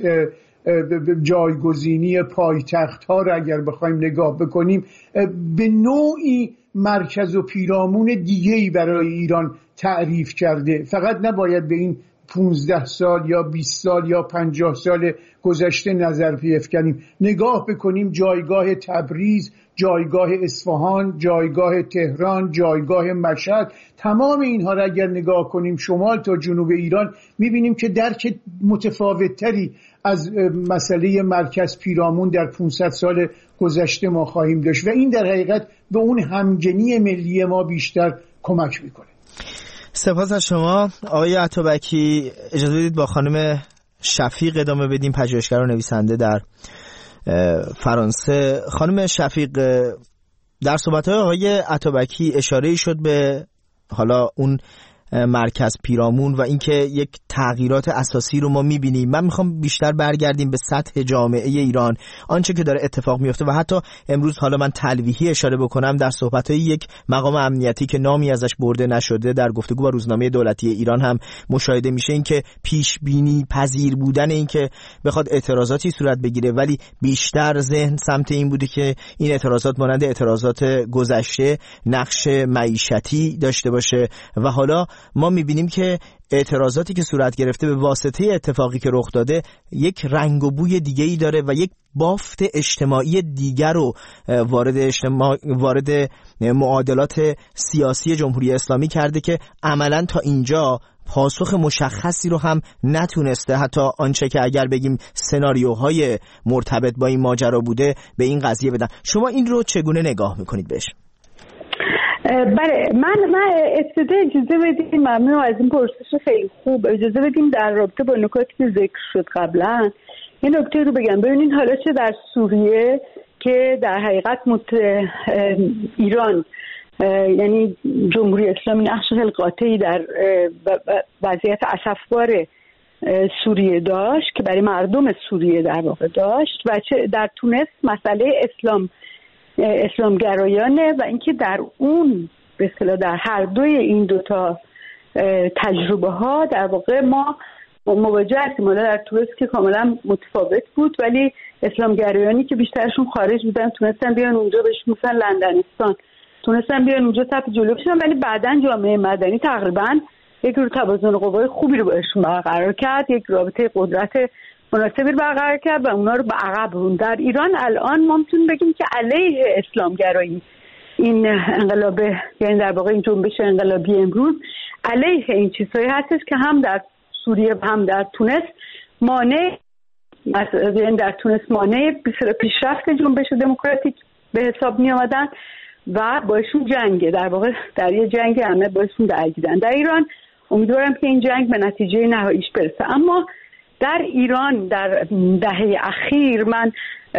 جایگزینی پایتخت ها رو اگر بخوایم نگاه بکنیم به نوعی مرکز و پیرامون دیگه‌ای برای ایران تعریف کرده. فقط نباید به این پونزده سال یا بیست سال یا پنجاه سال گذشته نظر بیفکنیم. نگاه بکنیم جایگاه تبریز، جایگاه اصفهان، جایگاه تهران، جایگاه مشهد، تمام اینها را اگر نگاه کنیم شمال تا جنوب ایران میبینیم که درک متفاوت‌تری از مسئله مرکز پیرامون در پانصد سال گذشته ما خواهیم داشت و این در حقیقت به اون همگنی ملی ما بیشتر کمک میکنه. سپاس از شما آقای عطابکی. اجازه بدید با خانم شفیق ادامه بدیم، پژوهشگر و نویسنده در فرانسه. خانم شفیق، در صحبت‌های آقای عطابکی اشاره شد به حالا اون مرکز پیرامون و اینکه یک تغییرات اساسی رو ما می‌بینیم. من می‌خوام بیشتر برگردیم به سطح جامعه ایران، آنچه که داره اتفاق میفته و حتی امروز حالا من تلویحی اشاره بکنم در صحبت‌های یک مقام امنیتی که نامی ازش برده نشده در گفتگو با روزنامه دولتی ایران هم مشاهده میشه، این که پیش بینی پذیر بودن این که بخواد اعتراضاتی صورت بگیره ولی بیشتر ذهن سمت این بوده که این اعتراضات مانند اعتراضات گذشته نقش معیشتی داشته باشه و حالا ما میبینیم که اعتراضاتی که صورت گرفته به واسطه اتفاقی که رخ داده یک رنگ و بوی دیگه‌ای داره و یک بافت اجتماعی دیگر رو وارد اجتماع وارد معادلات سیاسی جمهوری اسلامی کرده که عملاً تا اینجا پاسخ مشخصی رو هم نتونسته، حتی آنچه که اگر بگیم سناریوهای مرتبط با این ماجرا بوده به این قضیه بدن. شما این رو چگونه نگاه میکنید بهش؟ بله، من من استده اجازه بدیم، ممنون از این پرسش خیلی خوب. اجازه بدیم در رابطه با نکاتی که ذکر شد قبلا این نکته رو بگم. ببینید حالا چه در سوریه که در حقیقت مت... ایران یعنی جمهوری اسلامی نقش خیلی قاطعی در وضعیت اسفبار سوریه داشت که برای مردم سوریه در واقع داشت و چه در تونس مسئله اسلام اسلامگرایانه و اینکه در اون به اصطلاح در هر دوی این دوتا تجربه ها در واقع ما مواجه هستیم. حالا در تونس که کاملا متفاوت بود ولی اسلامگرایانی که بیشترشون خارج بودن تونستن بیان اونجا، بهش مثلا لندنستان تونستن بیان اونجا صف جلو بشن، ولی بعداً جامعه مدنی تقریبا یک رو توازن قوای خوبی رو بهشون برقرار کرد، یک رابطه قدرت مناسبی رو برقرار کرد و اونا رو به عقب روند. در ایران الان ما میتونیم بگیم که علیه اسلامگرایی این انقلاب، یعنی در واقع این جنبش انقلابی امروز علیه این چیزهایی هستش که هم در سوریه و هم در تونس مانع، مثلا در تونس مانع پیشرفت جنبش دموکراتیک به حساب می آمدن و باشون جنگه، در واقع در یه جنگ همه باشون درگیرن. در ایران امیدوارم که این جنگ به نتیجه نهاییش برسه. اما در ایران در دهه اخیر من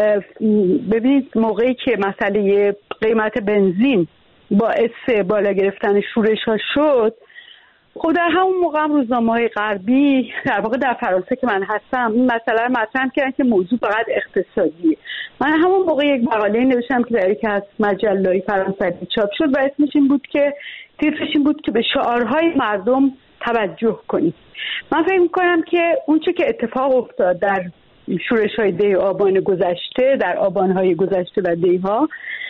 ببینید موقعی که مسئله قیمت بنزین باعث بالا گرفتن شورش ها شد، خود در همون موقع هم روزنامه‌های غربی در واقع در فرانسه که من هستم این مسئله رو مطرح کردن که موضوع فقط اقتصادیه. من همون موقع یک مقاله نوشتم که در یکی از مجله‌های فرانسوی چاپ شد و اسمش این بود که تیترش این بود که به شعارهای مردم توجه کنید. من فکر می‌کنم که اون چه که اتفاق افتاد در شورش‌های دی آبان گذشته، در آبان‌های گذشته و دی‌ها،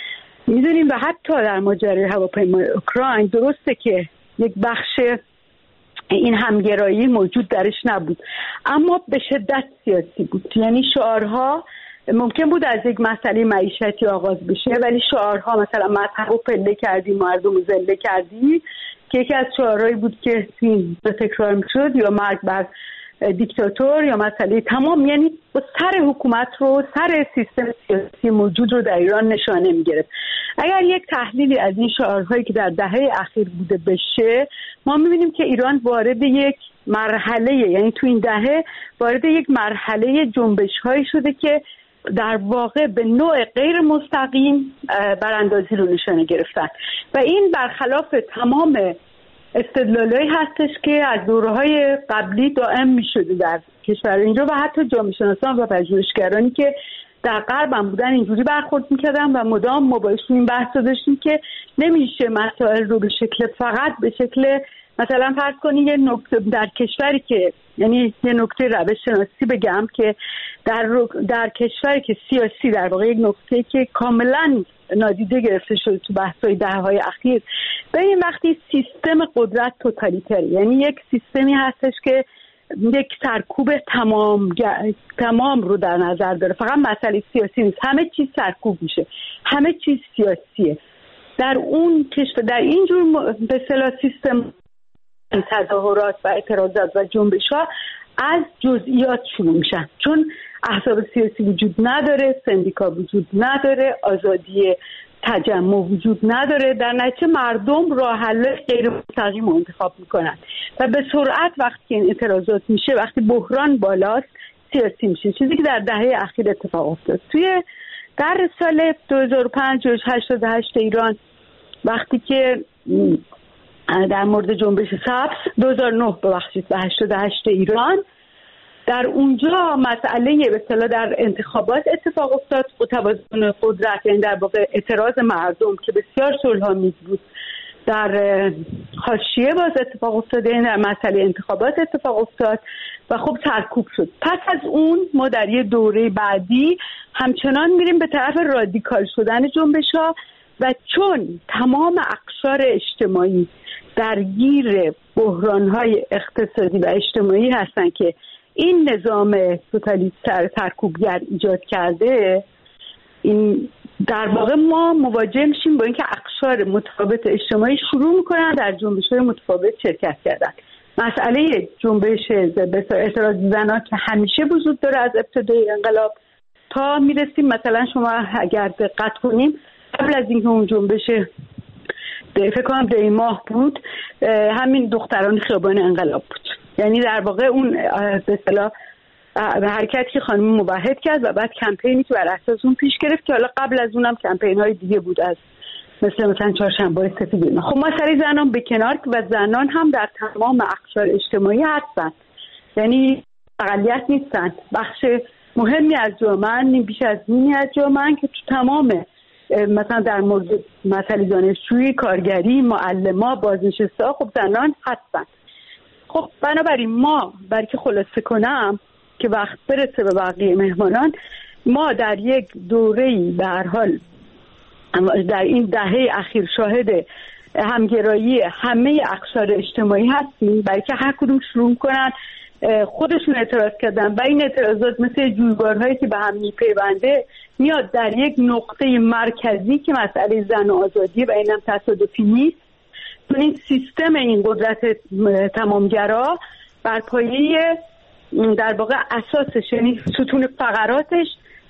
میدونیم و حتی در ماجرای هواپیمای اوکراین درسته که یک بخش این همگرایی موجود درش نبود، اما به شدت سیاسی بود. یعنی شعارها ممکن بود از یک مسئله معیشتی آغاز بشه، ولی شعارها مثلا مذهب رو پله کردی، مردم رو زنده کردی، که یکی از شعارهایی بود که به تکرار میشد، یا مرگ بر دیکتاتور، یا مسئله تمام، یعنی با سر حکومت رو، سر سیستم سیاسی موجود رو در ایران نشانه میگرفت. اگر یک تحلیلی از این شعارهایی که در دهه اخیر بوده بشه، ما میبینیم که ایران وارد یک مرحله، یعنی تو این دهه وارد یک مرحله جنبش‌هایی شده که در واقع به نوع غیر مستقیم براندازی رو نشانه گرفتن و این برخلاف تمام استدلالایی هستش که از دوره‌های قبلی دائم می‌شده در کشور اینجا و حتی جامعه شناسان و پژوهشگرانی که در غرب هم بودن اینجوری برخورد می‌کردن و مدام ما باشون این بحث رو داشتیم که نمیشه مسائل رو به شکل فقط به شکل مثلا فرض کنید یه نکته در کشوری که، یعنی یه نکته روش شناسی بگم که در در کشوری که سیاسی در واقع یک نکته که کاملا نادیده گرفته شده تو بحث‌های دهه‌های اخیر، به این وقتی سیستم قدرت توتالیتر، یعنی یک سیستمی هستش که یک سرکوب تمام تمام رو در نظر داره، فقط مسئله سیاسی نیست، همه چیز سرکوب میشه، همه چیز سیاسیه. در اون کشور در این جور به اصطلاح سیستم تظاهرات و اعتراضات و جنبش‌ها از جزئیات شروع میشن، چون احزاب سیاسی وجود نداره، سندیکا وجود نداره، آزادی تجمع وجود نداره، در نتیجه مردم راه حل غیر مستقیم انتخاب میکنن و به سرعت وقتی این اعتراضات میشه، وقتی بحران بالاست، سیاسی میشه، چیزی که در دهه اخیر اتفاق افتاد. توی در سال دو هزار و پنج جوش هشتاد و هشت ایران، وقتی که در مورد جنبش سبز دو هزار و نه ببخشید و هشتاد و هشت ایران، در اونجا مسئله به اصطلاح در انتخابات اتفاق افتاد، توازن قدرت، یعنی در واقع اعتراض مردم که بسیار صلح‌آمیز بود در حاشیه باز اتفاق افتاد، یعنی در مسئله انتخابات اتفاق افتاد و خب سرکوب شد. پس از اون ما در یه دوره بعدی همچنان میریم به طرف رادیکال شدن جنبش‌ها و چون تمام اقشار اجتماعی درگیر بحران‌های اقتصادی و اجتماعی هستن که این نظام توتالیتر سرکوبگر ایجاد کرده، این در واقع ما مواجه میشیم با اینکه اقشار متفاوت اجتماعی شروع میکنن در جنبش‌های متفاوت شرکت کردن. مسئله جنبش اعتراض زنان که همیشه وجود داره از ابتدای انقلاب تا میرسیم، مثلا شما اگر دقت کنیم قبل از اینکه اون جنبش فکر کنم دی ماه بود، همین دختران خیابان انقلاب بود. یعنی در واقع اون به اصطلاح حرکتی که خانم موحد کرد و بعد کمپینی که بر اساس اون پیش گرفت که حالا قبل از اونم کمپین‌های دیگه بود، از مثل مثلا چهارشنبه سفید. خب مسئله زنان به کنار و زنان هم در تمام اقشار اجتماعی هستن، یعنی اقلیت نیستن، بخش مهمی از جامعه، نیم بیش از نیمی از جامعه که تو تمام مثلا در مورد مسئله دانشجویی، کارگری، معلما، بازنشسته، خب زنان هستن. خب بنابراین ما برای که خلاصه کنم که وقت برسه به بقیه مهمانان، ما در یک دوره‌ای به هر حال در این دهه اخیر شاهد همگرایی همه اقشار اجتماعی هستیم، برای که هر کدوم شروع کنن خودشون اعتراض کردن و این اعتراضات مثل جویبارهایی که به هم میپیونده میاد در یک نقطه مرکزی که مسئله زن و آزادی و اینم تصادفی نیست. این سیستم این قدرت تمامگرا بر پایه در واقع اساسش، یعنی ستون فقراتش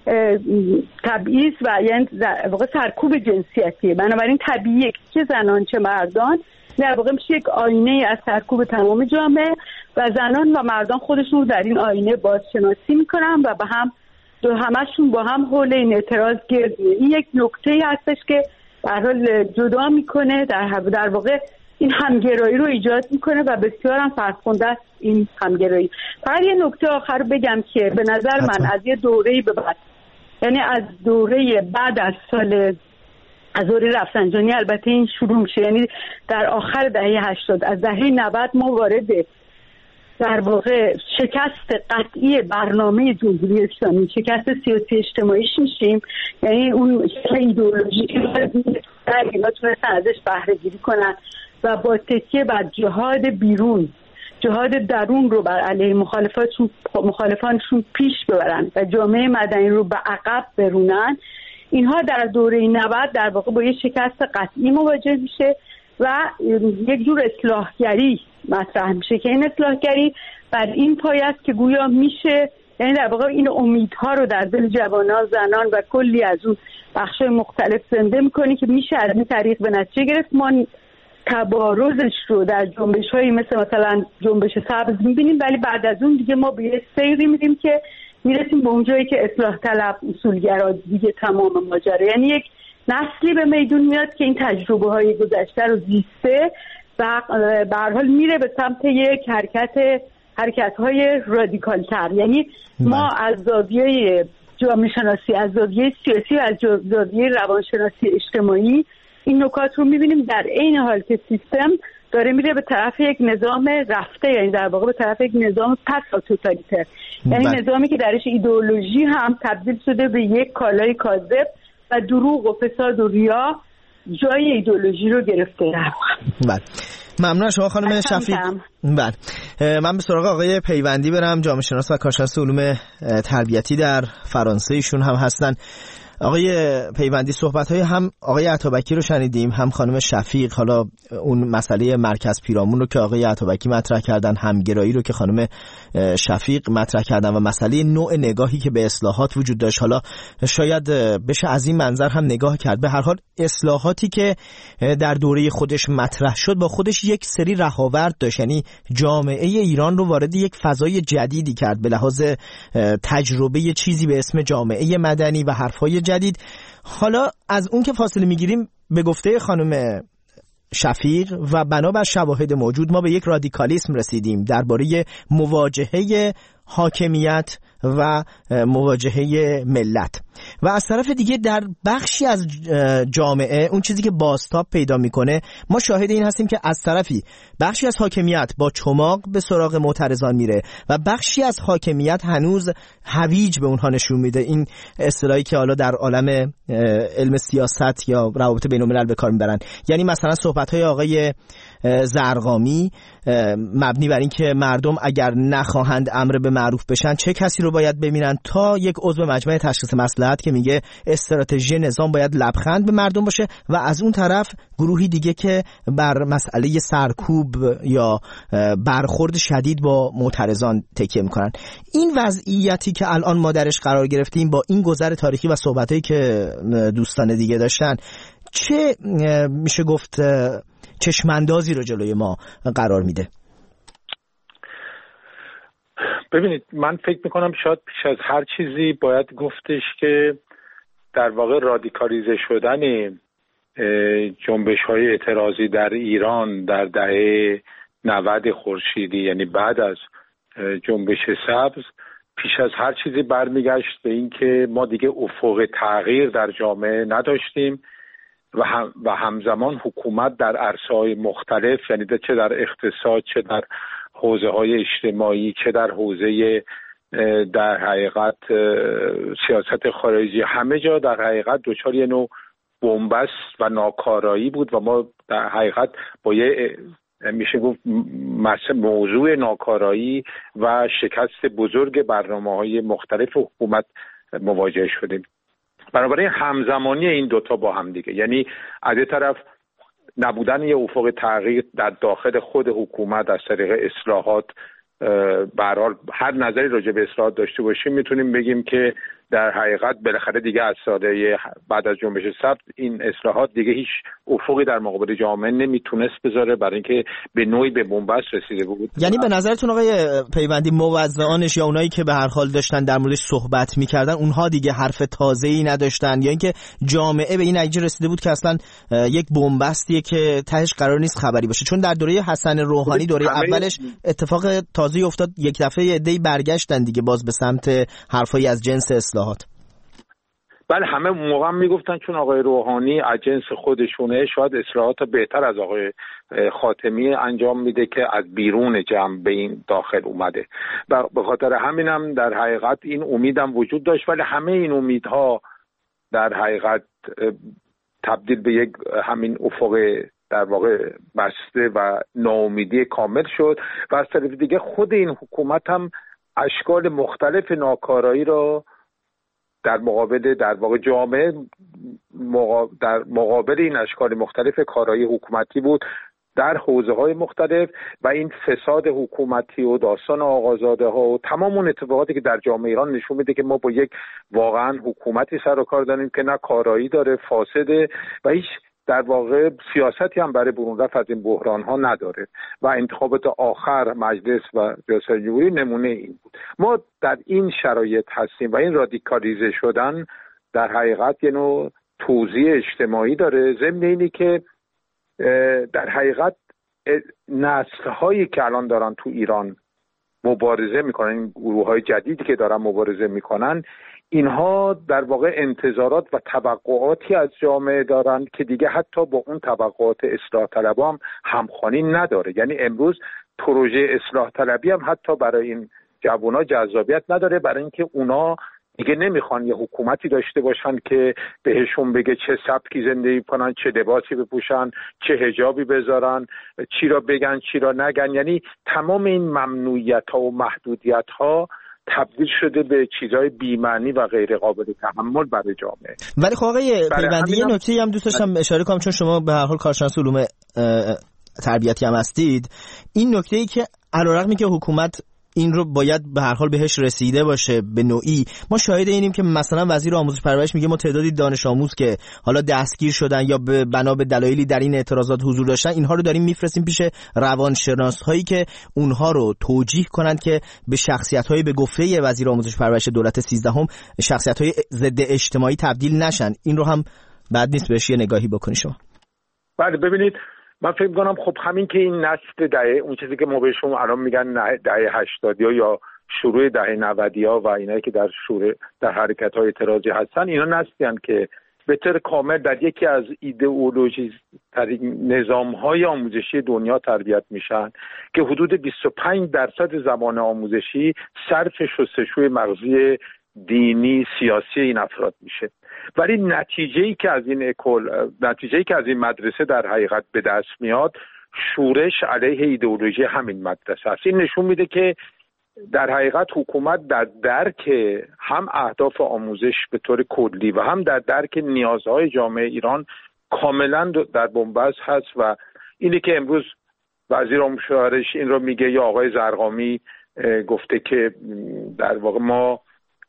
تبعیض و یعنی در واقع سرکوب جنسیتیه. بنابراین طبیعیه که زنان چه مردان در واقع میشه یک آینه از سرکوب تمام جامعه و زنان و مردان خودشون رو در این آینه بازشناسی میکنن و به هم دو همشون با هم حول این اعتراض گرد. این یک نکته هستش که به هر حال جدا میکنه، در در واقع این همگرایی رو ایجاد میکنه و بسیار هم فرخنده است این همگرایی. فقط یه نکته آخر بگم که به نظر من از یه دوره‌ای به بعد، یعنی از دوره بعد از سال از دوره رفسنجانی البته این شروع میشه، یعنی در آخر دهه هشتاد، از دهه نود ما وارد در واقع شکست قطعی برنامه جمهوری اسلامی، شکست سیاسی اجتماعیش میشیم. یعنی اون ایدئولوژی که در اینا تونستن ازش بهره گیری کنن و با تکیه بر جهاد بیرون، جهاد درون رو بر علیه مخالفانشون مخالفانشون پیش ببرن و جامعه مدنی رو به عقب برونن، اینها در دوره نود در واقع با یه شکست قطعی مواجه میشه و یک جور اصلاحگری مطرح میشه که این اصلاحگری بر این پایه است که گویا میشه، یعنی در واقع این امیدها رو در دل جوانان، زنان و کلی از اون بخشای مختلف زنده میکنه که میشه از این طریق به نتیجه گرفت. ما تبارزش رو در جنبش‌هایی مثل مثلا جنبش سبز می‌بینیم، ولی بعد از اون دیگه ما به یه سیری می‌ریم که میرسیم به اونجایی که اصلاح طلب، اصولگرا دیگه تمام ماجرا، یعنی یک نسلی به میدون میاد که این تجربه‌های گذشته رو زیسته و به هر حال میره به سمت یک حرکت حرکت‌های رادیکال‌تر. یعنی ما از زاویه جامعه شناسی، از زاویه سیاسی و از زاویه روانشناسی اجتماعی این نکات رو میبینیم، در عین حال که سیستم داره میره به طرف یک نظام رفته، یعنی در واقع به طرف یک نظام پس توتالیتر، یعنی بله. نظامی که درش ایدئولوژی هم تبدیل شده به یک کالای کاذب و دروغ و فساد و ریا جای ایدئولوژی رو گرفته. بله. ممنون شما خانم شفیق. بله. من به سراغ آقای پیوندی برم، جامعه شناس و کارشناس علوم تربیتی در فرانسه، ایشون هم هستن. آقای پیوندی، صحبت‌های هم آقای عطابکی رو شنیدیم، هم خانم شفیق، حالا اون مسئله مرکز پیرامون رو که آقای عطابکی مطرح کردن، همگرایی رو که خانم شفیق مطرح کردن و مسئله نوع نگاهی که به اصلاحات وجود داشت. حالا شاید بشه از این منظر هم نگاه کرد. به هر حال اصلاحاتی که در دوره خودش مطرح شد با خودش یک سری رهاورد داشت، یعنی جامعه ایران رو وارد یک فضای جدیدی کرد به لحاظ تجربه چیزی به اسم جامعه مدنی و حرفای جدید. حالا از اون که فاصله میگیریم، به گفته خانم شفیق و بنابر شواهد موجود ما به یک رادیکالیسم رسیدیم درباره مواجهه حاکمیت و مواجهه ملت، و از طرف دیگه در بخشی از جامعه اون چیزی که بازتاب پیدا میکنه، ما شاهد این هستیم که از طرفی بخشی از حاکمیت با چماق به سراغ معترضان میره و بخشی از حاکمیت هنوز هویج به اونها نشون میده. این اصطلاحی که حالا در عالم علم سیاست یا روابط بین الملل به کار میبرن، یعنی مثلا صحبت‌های آقای زرقامی مبنی بر این که مردم اگر نخواهند امر به معروف بشن چه کسی رو باید ببینن، تا یک عضو مجمع تشخیص مصلحت که میگه استراتژی نظام باید لبخند به مردم باشه، و از اون طرف گروهی دیگه که بر مسئله سرکوب یا برخورد شدید با معترضان تکیه میکنن. این وضعیتی که الان ما درش قرار گرفتیم با این گذر تاریخی و صحبتایی که دوستان دیگه داشتن، چه میشه گفت چشماندازی رو جلوی ما قرار میده؟ ببینید، من فکر میکنم شاید پیش از هر چیزی باید گفتش که در واقع رادیکالیزه شدن جنبش های اعتراضی در ایران در دهه نود خورشیدی، یعنی بعد از جنبش سبز، پیش از هر چیزی برمیگشت به این که ما دیگه افق تغییر در جامعه نداشتیم و, هم و همزمان حکومت در عرصه‌های مختلف، یعنی چه در اقتصاد، چه در حوزه‌های اجتماعی، چه در حوزه در حقیقت سیاست خارجی، همه جا در حقیقت دچار یه نوع بنبست و ناکارایی بود و ما در حقیقت با یه میشه گفت موضوع ناکارایی و شکست بزرگ برنامه‌های مختلف حکومت مواجه شدیم. بنابراین همزمانی این دوتا با هم دیگه، یعنی از یه طرف نبودن یه افق تغییر در داخل خود حکومت از طریق اصلاحات، به هر حال هر نظری راجع به اصلاحات داشته باشیم میتونیم بگیم که در حقیقت بالاخره دیگه از ساده بعد از جنبش سبز این اصلاحات دیگه هیچ افقی در مقابل جامعه نمیتونست بذاره، برای اینکه به نوعی به بنبست رسیده بود. یعنی به نظرتون آقای پیوندی موضعانش یا اونایی که به هر حال داشتن در موردش صحبت میکردن اونها دیگه حرف تازه‌ای نداشتن، یا اینکه جامعه به این نتیجه رسیده بود که اصلا یک بنبستیه که تهش قرار نیست خبری باشه؟ چون در دوره حسن روحانی دوره اولش اتفاق تازه‌ای افتاد، یک دفعه عده‌ای برگشتن دیگه باز به سمت حرفایی از جنس اصلاحات. بله همه موقع میگفتن چون آقای روحانی از جنس خودشونه شاید اصلاحات بهتر از آقای خاتمی انجام میده که از بیرون جمع به این داخل اومده. به خاطر همینم در حقیقت این امیدم وجود داشت، ولی همه این امیدها در حقیقت تبدیل به یک همین افق در واقع بسته و ناامیدی کامل شد و از طرف دیگه خود این حکومت هم اشکال مختلف ناکارایی را در مقابل در واقع جامعه مقابل در مقابل این اشکال مختلف کارایی حکومتی بود در حوزه‌های مختلف و این فساد حکومتی و داستان آقازاده ها و تمام اون اتفاقاتی که در جامعه ایران نشون میده که ما با یک واقعا حکومتی سر و کار داریم که نه کارایی داره، فاسده و هیچ در واقع سیاستی هم برای برون رفت از این بحران ها نداره و انتخابات آخر مجلس و ریاست جمهوری نمونه این بود. ما در این شرایط هستیم و این رادیکالیزه شدن در حقیقت یه نوع توزیع اجتماعی داره، ضمن اینی که در حقیقت نسل هایی که الان دارن تو ایران مبارزه میکنن، این گروه های جدیدی که دارن مبارزه میکنن، اینها در واقع انتظارات و توقعاتی از جامعه دارن که دیگه حتی با اون توقعات اصلاح طلب هم همخوانی نداره. یعنی امروز پروژه اصلاح طلبی هم حتی برای این جوونا جذابیت نداره، برای اینکه اونا دیگه نمیخوان یه حکومتی داشته باشن که بهشون بگه چه سبکی زندگی کنن، چه لباسی بپوشن، چه حجابی بذارن، چی را بگن چی را نگن. یعنی تمام این ممنوعیت ها و محدودیت ها تبدیل شده به چیزهای بی‌معنی و غیر قابل تحمل برای جامعه. ولی خب آقای پیوندی یه نکته هم دوست داشتم اشاره کنم، چون شما به هر حال کارشناس علوم تربیتی هم هستید، این نکته‌ای که علیرغمی که حکومت این رو باید به هر حال بهش رسیده باشه به نوعی، ما شاهد اینیم که مثلا وزیر آموزش پرورش میگه ما تعدادی دانش آموز که حالا دستگیر شدن یا به بنا به دلایلی در این اعتراضات حضور داشتن، اینها رو داریم میفرستیم پیش روانشناس هایی که اونها رو توجیه کنند که به شخصیت های به گفته وزیر آموزش پرورش دولت سیزدهم شخصیت های ضد اجتماعی تبدیل نشن. این رو هم بعد نیست بهش یه نگاهی بکنی شما. بله ببینید، من فکر می‌کنم خب همین که این نسل دهه اون چیزی که ما بهشون الان میگن دهه هشتادیا یا شروع دهه نودیا و اینایی که در شروع در حرکت‌های اعتراضی هستن، اینا نسلن که به طور کامل در یکی از ایدئولوژی نظام‌های آموزشی دنیا تربیت میشن که حدود بیست و پنج درصد زمان آموزشی صرف شستشوی مغزی دینی سیاسی این افراد میشه. ولی نتیجه‌ای که از این اکول نتیجه‌ای که از این مدرسه در حقیقت به دست میاد شورش علیه ایدئولوژی همین مدرسه است. این نشون میده که در حقیقت حکومت در درک هم اهداف آموزش به طور کلی و هم در درک نیازهای جامعه ایران کاملا در بنبست هست و اینی که امروز وزیر آموزش پرورش این رو میگه یا آقای زرقامی گفته که در واقع ما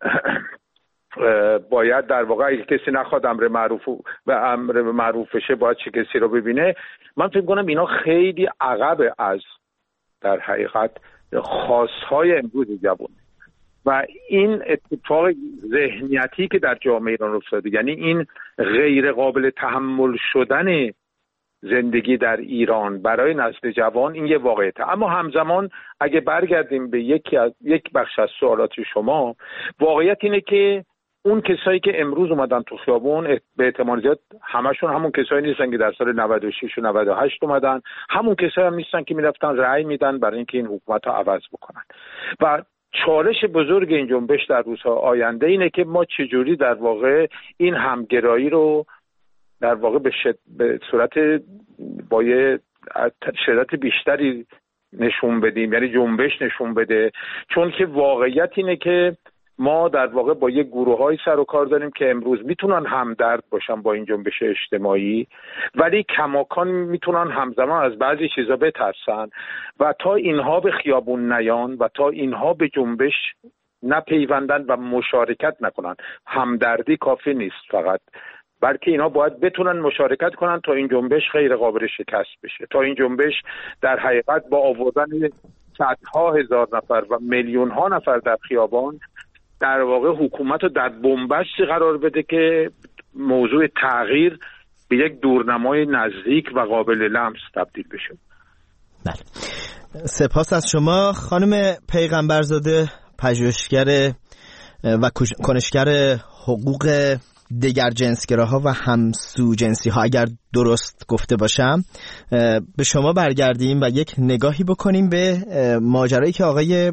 باید در واقع اگه کسی نخواد امر معروف و امر معروف بشه باید چه کسی رو ببینه، من فکر کنم اینا خیلی عقب از در حقیقت خواستهای امروز جوان و این اتفاق ذهنیتی که در جامعه ایران افتاده، یعنی این غیر قابل تحمل شدن زندگی در ایران برای نسل جوان، این یه واقعیته. اما همزمان اگه برگردیم به یکی از یک بخش از سوالات شما، واقعیت اینه که اون کسایی که امروز اومدن تو خیابون به احتمال زیاد همشون همون کسایی نیستن که در سال نود و شش و نود و هشت اومدن، همون کسایی هم نیستن که میرفتن رأی میدن برای اینکه این حکومت رو عوض بکنن. و چالش بزرگ این جنبش در روزها آینده اینه که ما چجوری در واقع این همگرایی رو در واقع به, شد... به صورت با یه شدت بیشتری نشون بدیم، یعنی جنبش نشون بده، چون که واقعیت اینه که ما در واقع با یک گروه‌های سر و کار داریم که امروز میتونن همدرد باشن با این جنبش اجتماعی، ولی کماکان میتونن همزمان از بعضی چیزا بترسن و تا اینها به خیابون نیان و تا اینها به جنبش نپیوندن و مشارکت نکنن. همدردی کافی نیست فقط، بلکه اینا باید بتونن مشارکت کنن تا این جنبش غیر قابل شکست بشه، تا این جنبش در حقیقت با آوردن صدها هزار نفر و میلیون ها نفر در خیابان در واقع حکومت رو در بنبستی قرار بده که موضوع تغییر به یک دورنمای نزدیک و قابل لمس تبدیل بشه. بله، سپاس از شما خانم پیغمبرزاده، پژوهشگر و کنشگر حقوق دگر جنسگراها و همسو جنسی ها، اگر درست گفته باشم، به شما برگردیم و یک نگاهی بکنیم به ماجرایی که آقای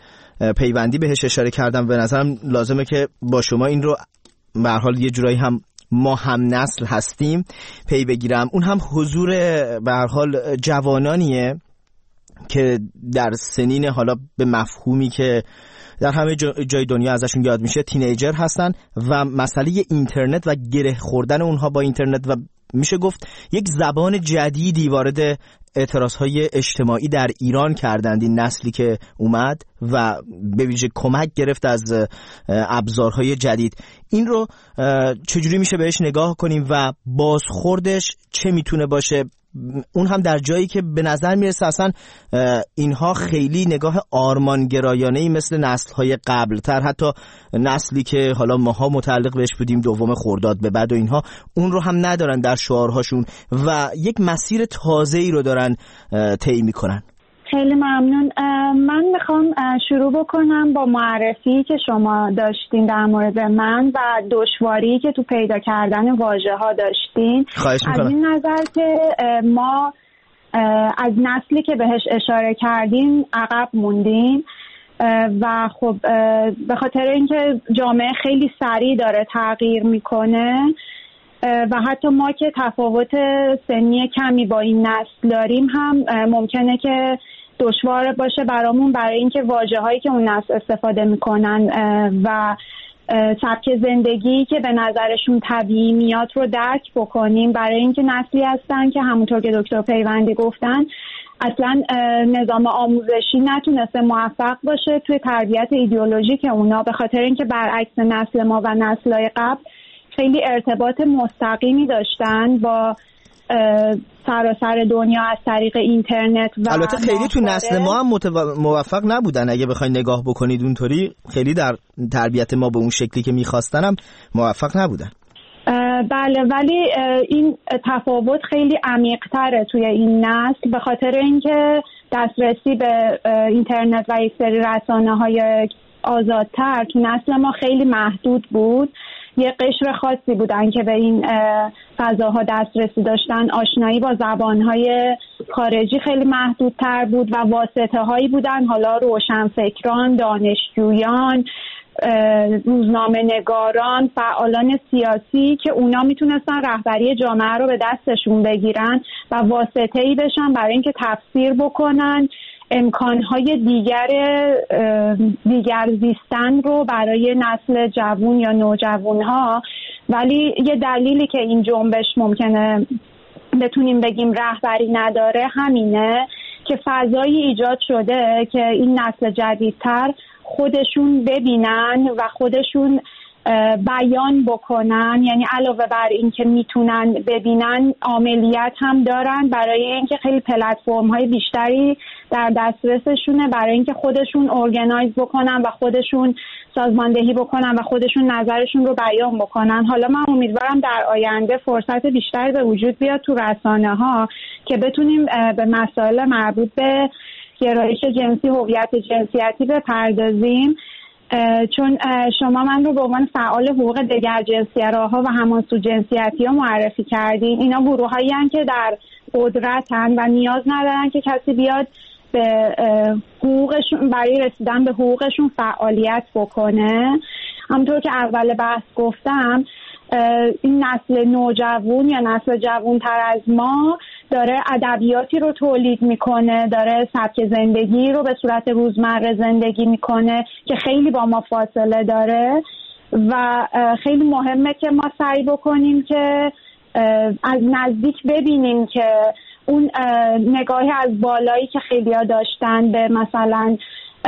پیوندی بهش اشاره کردم. به نظرم لازمه که با شما این رو به هر حال یه جورایی هم ما هم نسل هستیم پی بگیرم. اون هم حضور به هر حال جوانانیه که در سنین حالا به مفهومی که در همه جای دنیا ازشون یاد میشه تینیجر هستن و مسئله اینترنت و گره خوردن اونها با اینترنت و میشه گفت یک زبان جدیدی وارد اعتراضهای اجتماعی در ایران کردند. این نسلی که اومد و به ویژه کمک گرفت از ابزارهای جدید، این رو چجوری میشه بهش نگاه کنیم و بازخوردش چه میتونه باشه؟ اون هم در جایی که به نظر میرسه اصلا اینها خیلی نگاه آرمانگرایانه‌ای مثل نسل‌های قبل‌تر، حتی نسلی که حالا ماها متعلق بهش بودیم دوم خرداد به بعد و اینها، اون رو هم ندارن در شعارهاشون و یک مسیر تازه‌ای رو دارن طی می‌کنن. خیلی ممنون. من میخوام شروع بکنم با معرفی که شما داشتین در مورد من و دشواری که تو پیدا کردن واژه ها داشتین. خواهش میکنم. از این نظر که ما از نسلی که بهش اشاره کردیم عقب موندیم و خب به خاطر اینکه جامعه خیلی سریع داره تغییر میکنه و حتی ما که تفاوت سنی کمی با این نسل داریم هم ممکنه که دشوار باشه برامون برای اینکه واژه‌هایی که اون نسل استفاده میکنن و سبک زندگی که به نظرشون طبیعی میاد رو درک بکنیم، برای اینکه نسلی هستن که همونطور که دکتر پیوندی گفتن اصلا نظام آموزشی نتونسته موفق باشه توی تربیت ایدئولوژیک اونا، به خاطر اینکه برعکس نسل ما و نسل‌های قبل خیلی ارتباط مستقیمی داشتن با سراسر دنیا از طریق اینترنت و البته خیلی تو نسل ما هم متو... موفق نبودن. اگه بخواید نگاه بکنید اونطوری خیلی در تربیت ما به اون شکلی که میخواستن هم موفق نبودن. بله، ولی این تفاوت خیلی عمیق‌تره توی این نسل به خاطر اینکه دسترسی به اینترنت و یک سری رسانه‌های آزادتر تو نسل ما خیلی محدود بود. یه قشر خاصی بودن که به این فضاها دسترسی داشتن، آشنایی با زبانهای خارجی خیلی محدودتر بود و واسطه هایی بودن، حالا روشنفکران، دانشجویان، روزنامه نگاران، فعالان سیاسی که اونا میتونستن رهبری جامعه رو به دستشون بگیرن و واسطه‌ای بشن برای اینکه تفسیر بکنن امکانهای دیگر دیگر زیستن رو برای نسل جوون یا نوجوانها. ولی یه دلیلی که این جنبش ممکنه بتونیم بگیم رهبری نداره همینه که فضایی ایجاد شده که این نسل جدیدتر خودشون ببینن و خودشون بیان بکنن، یعنی علاوه بر این که میتونن ببینن عاملیت هم دارن برای اینکه خیلی پلتفرم های بیشتری در دسترسشونه برای اینکه خودشون ارگنایز بکنن و خودشون سازماندهی بکنن و خودشون نظرشون رو بیان بکنن. حالا من امیدوارم در آینده فرصت بیشتری به وجود بیاد تو رسانه ها که بتونیم به مسائل مربوط به گرایش جنسی، هویت جنسیتی بپردازیم، چون شما من رو به عنوان فعال حقوق دگر جنسگراها و همانسو جنسیتی ها معرفی کردین. اینا گروه هایی هستن که در قدرتن و نیاز ندارن که کسی بیاد به حقوقشون برای رسیدن به حقوقشون فعالیت بکنه. همونطور که اول بحث گفتم این نسل نوجوان یا نسل جوان‌تر از ما داره ادبیاتی رو تولید میکنه، داره سبک زندگی رو به صورت روزمره زندگی میکنه که خیلی با ما فاصله داره و خیلی مهمه که ما سعی بکنیم که از نزدیک ببینیم که اون نگاهی از بالایی که خیلی‌ها داشتن به مثلا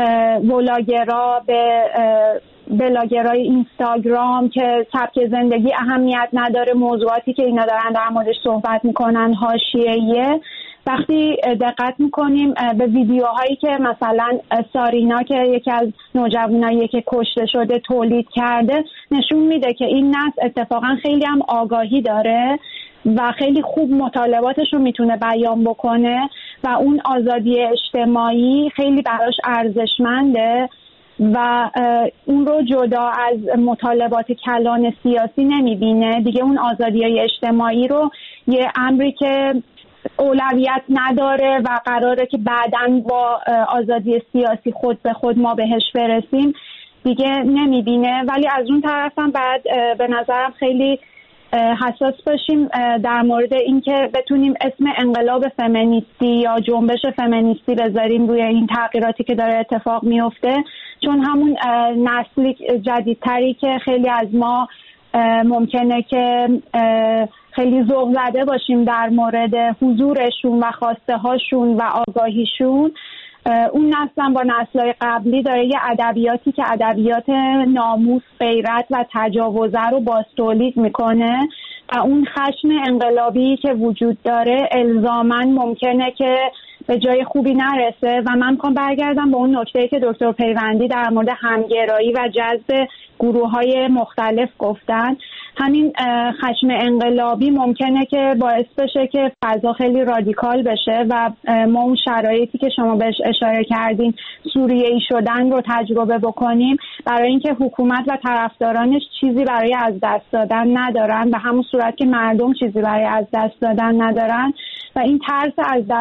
ولاگرا، به بلاگرای اینستاگرام که سبک زندگی اهمیت نداره، موضوعاتی که اینا دارن در موردش صحبت میکنن حاشیه‌ایه. وقتی دقت میکنیم به ویدیوهایی که مثلا سارینا که یکی از نوجوانایی که کشته شده تولید کرده نشون میده که این نسل اتفاقا خیلی هم آگاهی داره و خیلی خوب مطالباتش رو میتونه بیان بکنه و اون آزادی اجتماعی خیلی براش ارزشمنده و اون رو جدا از مطالبات کلان سیاسی نمیبینه دیگه. اون آزادی‌های اجتماعی رو یه امری که اولویت نداره و قراره که بعداً با آزادی سیاسی خود به خود ما بهش برسیم دیگه نمیبینه. ولی از اون طرف هم بعد به نظرم خیلی حساس باشیم در مورد اینکه بتونیم اسم انقلاب فمینیستی یا جنبش فمینیستی بذاریم روی این تغییراتی که داره اتفاق میفته، چون همون نسل جدیدتری که خیلی از ما ممکنه که خیلی ذوق زده باشیم در مورد حضورشون و خواسته هاشون و آگاهیشون، اون نسل با نسل‌های قبلی داره یه ادبیاتی که ادبیات ناموس، غیرت و تجاوزه رو بازتولید میکنه و اون خشم انقلابی که وجود داره الزاماً ممکنه که به جای خوبی نرسه. و من میخوام برگردم به اون نکته‌ای که دکتر پیوندی در مورد همگرایی و جذب گروه‌های مختلف گفتن. همین خشم انقلابی ممکنه که باعث بشه که فضا خیلی رادیکال بشه و ما اون شرایطی که شما بهش اشاره کردین، سوریه‌ای شدن رو تجربه بکنیم، برای اینکه حکومت و طرفدارانش چیزی برای از دست دادن ندارن، به همون صورت که مردم چیزی برای از دست دادن ندارن و این ترس از دست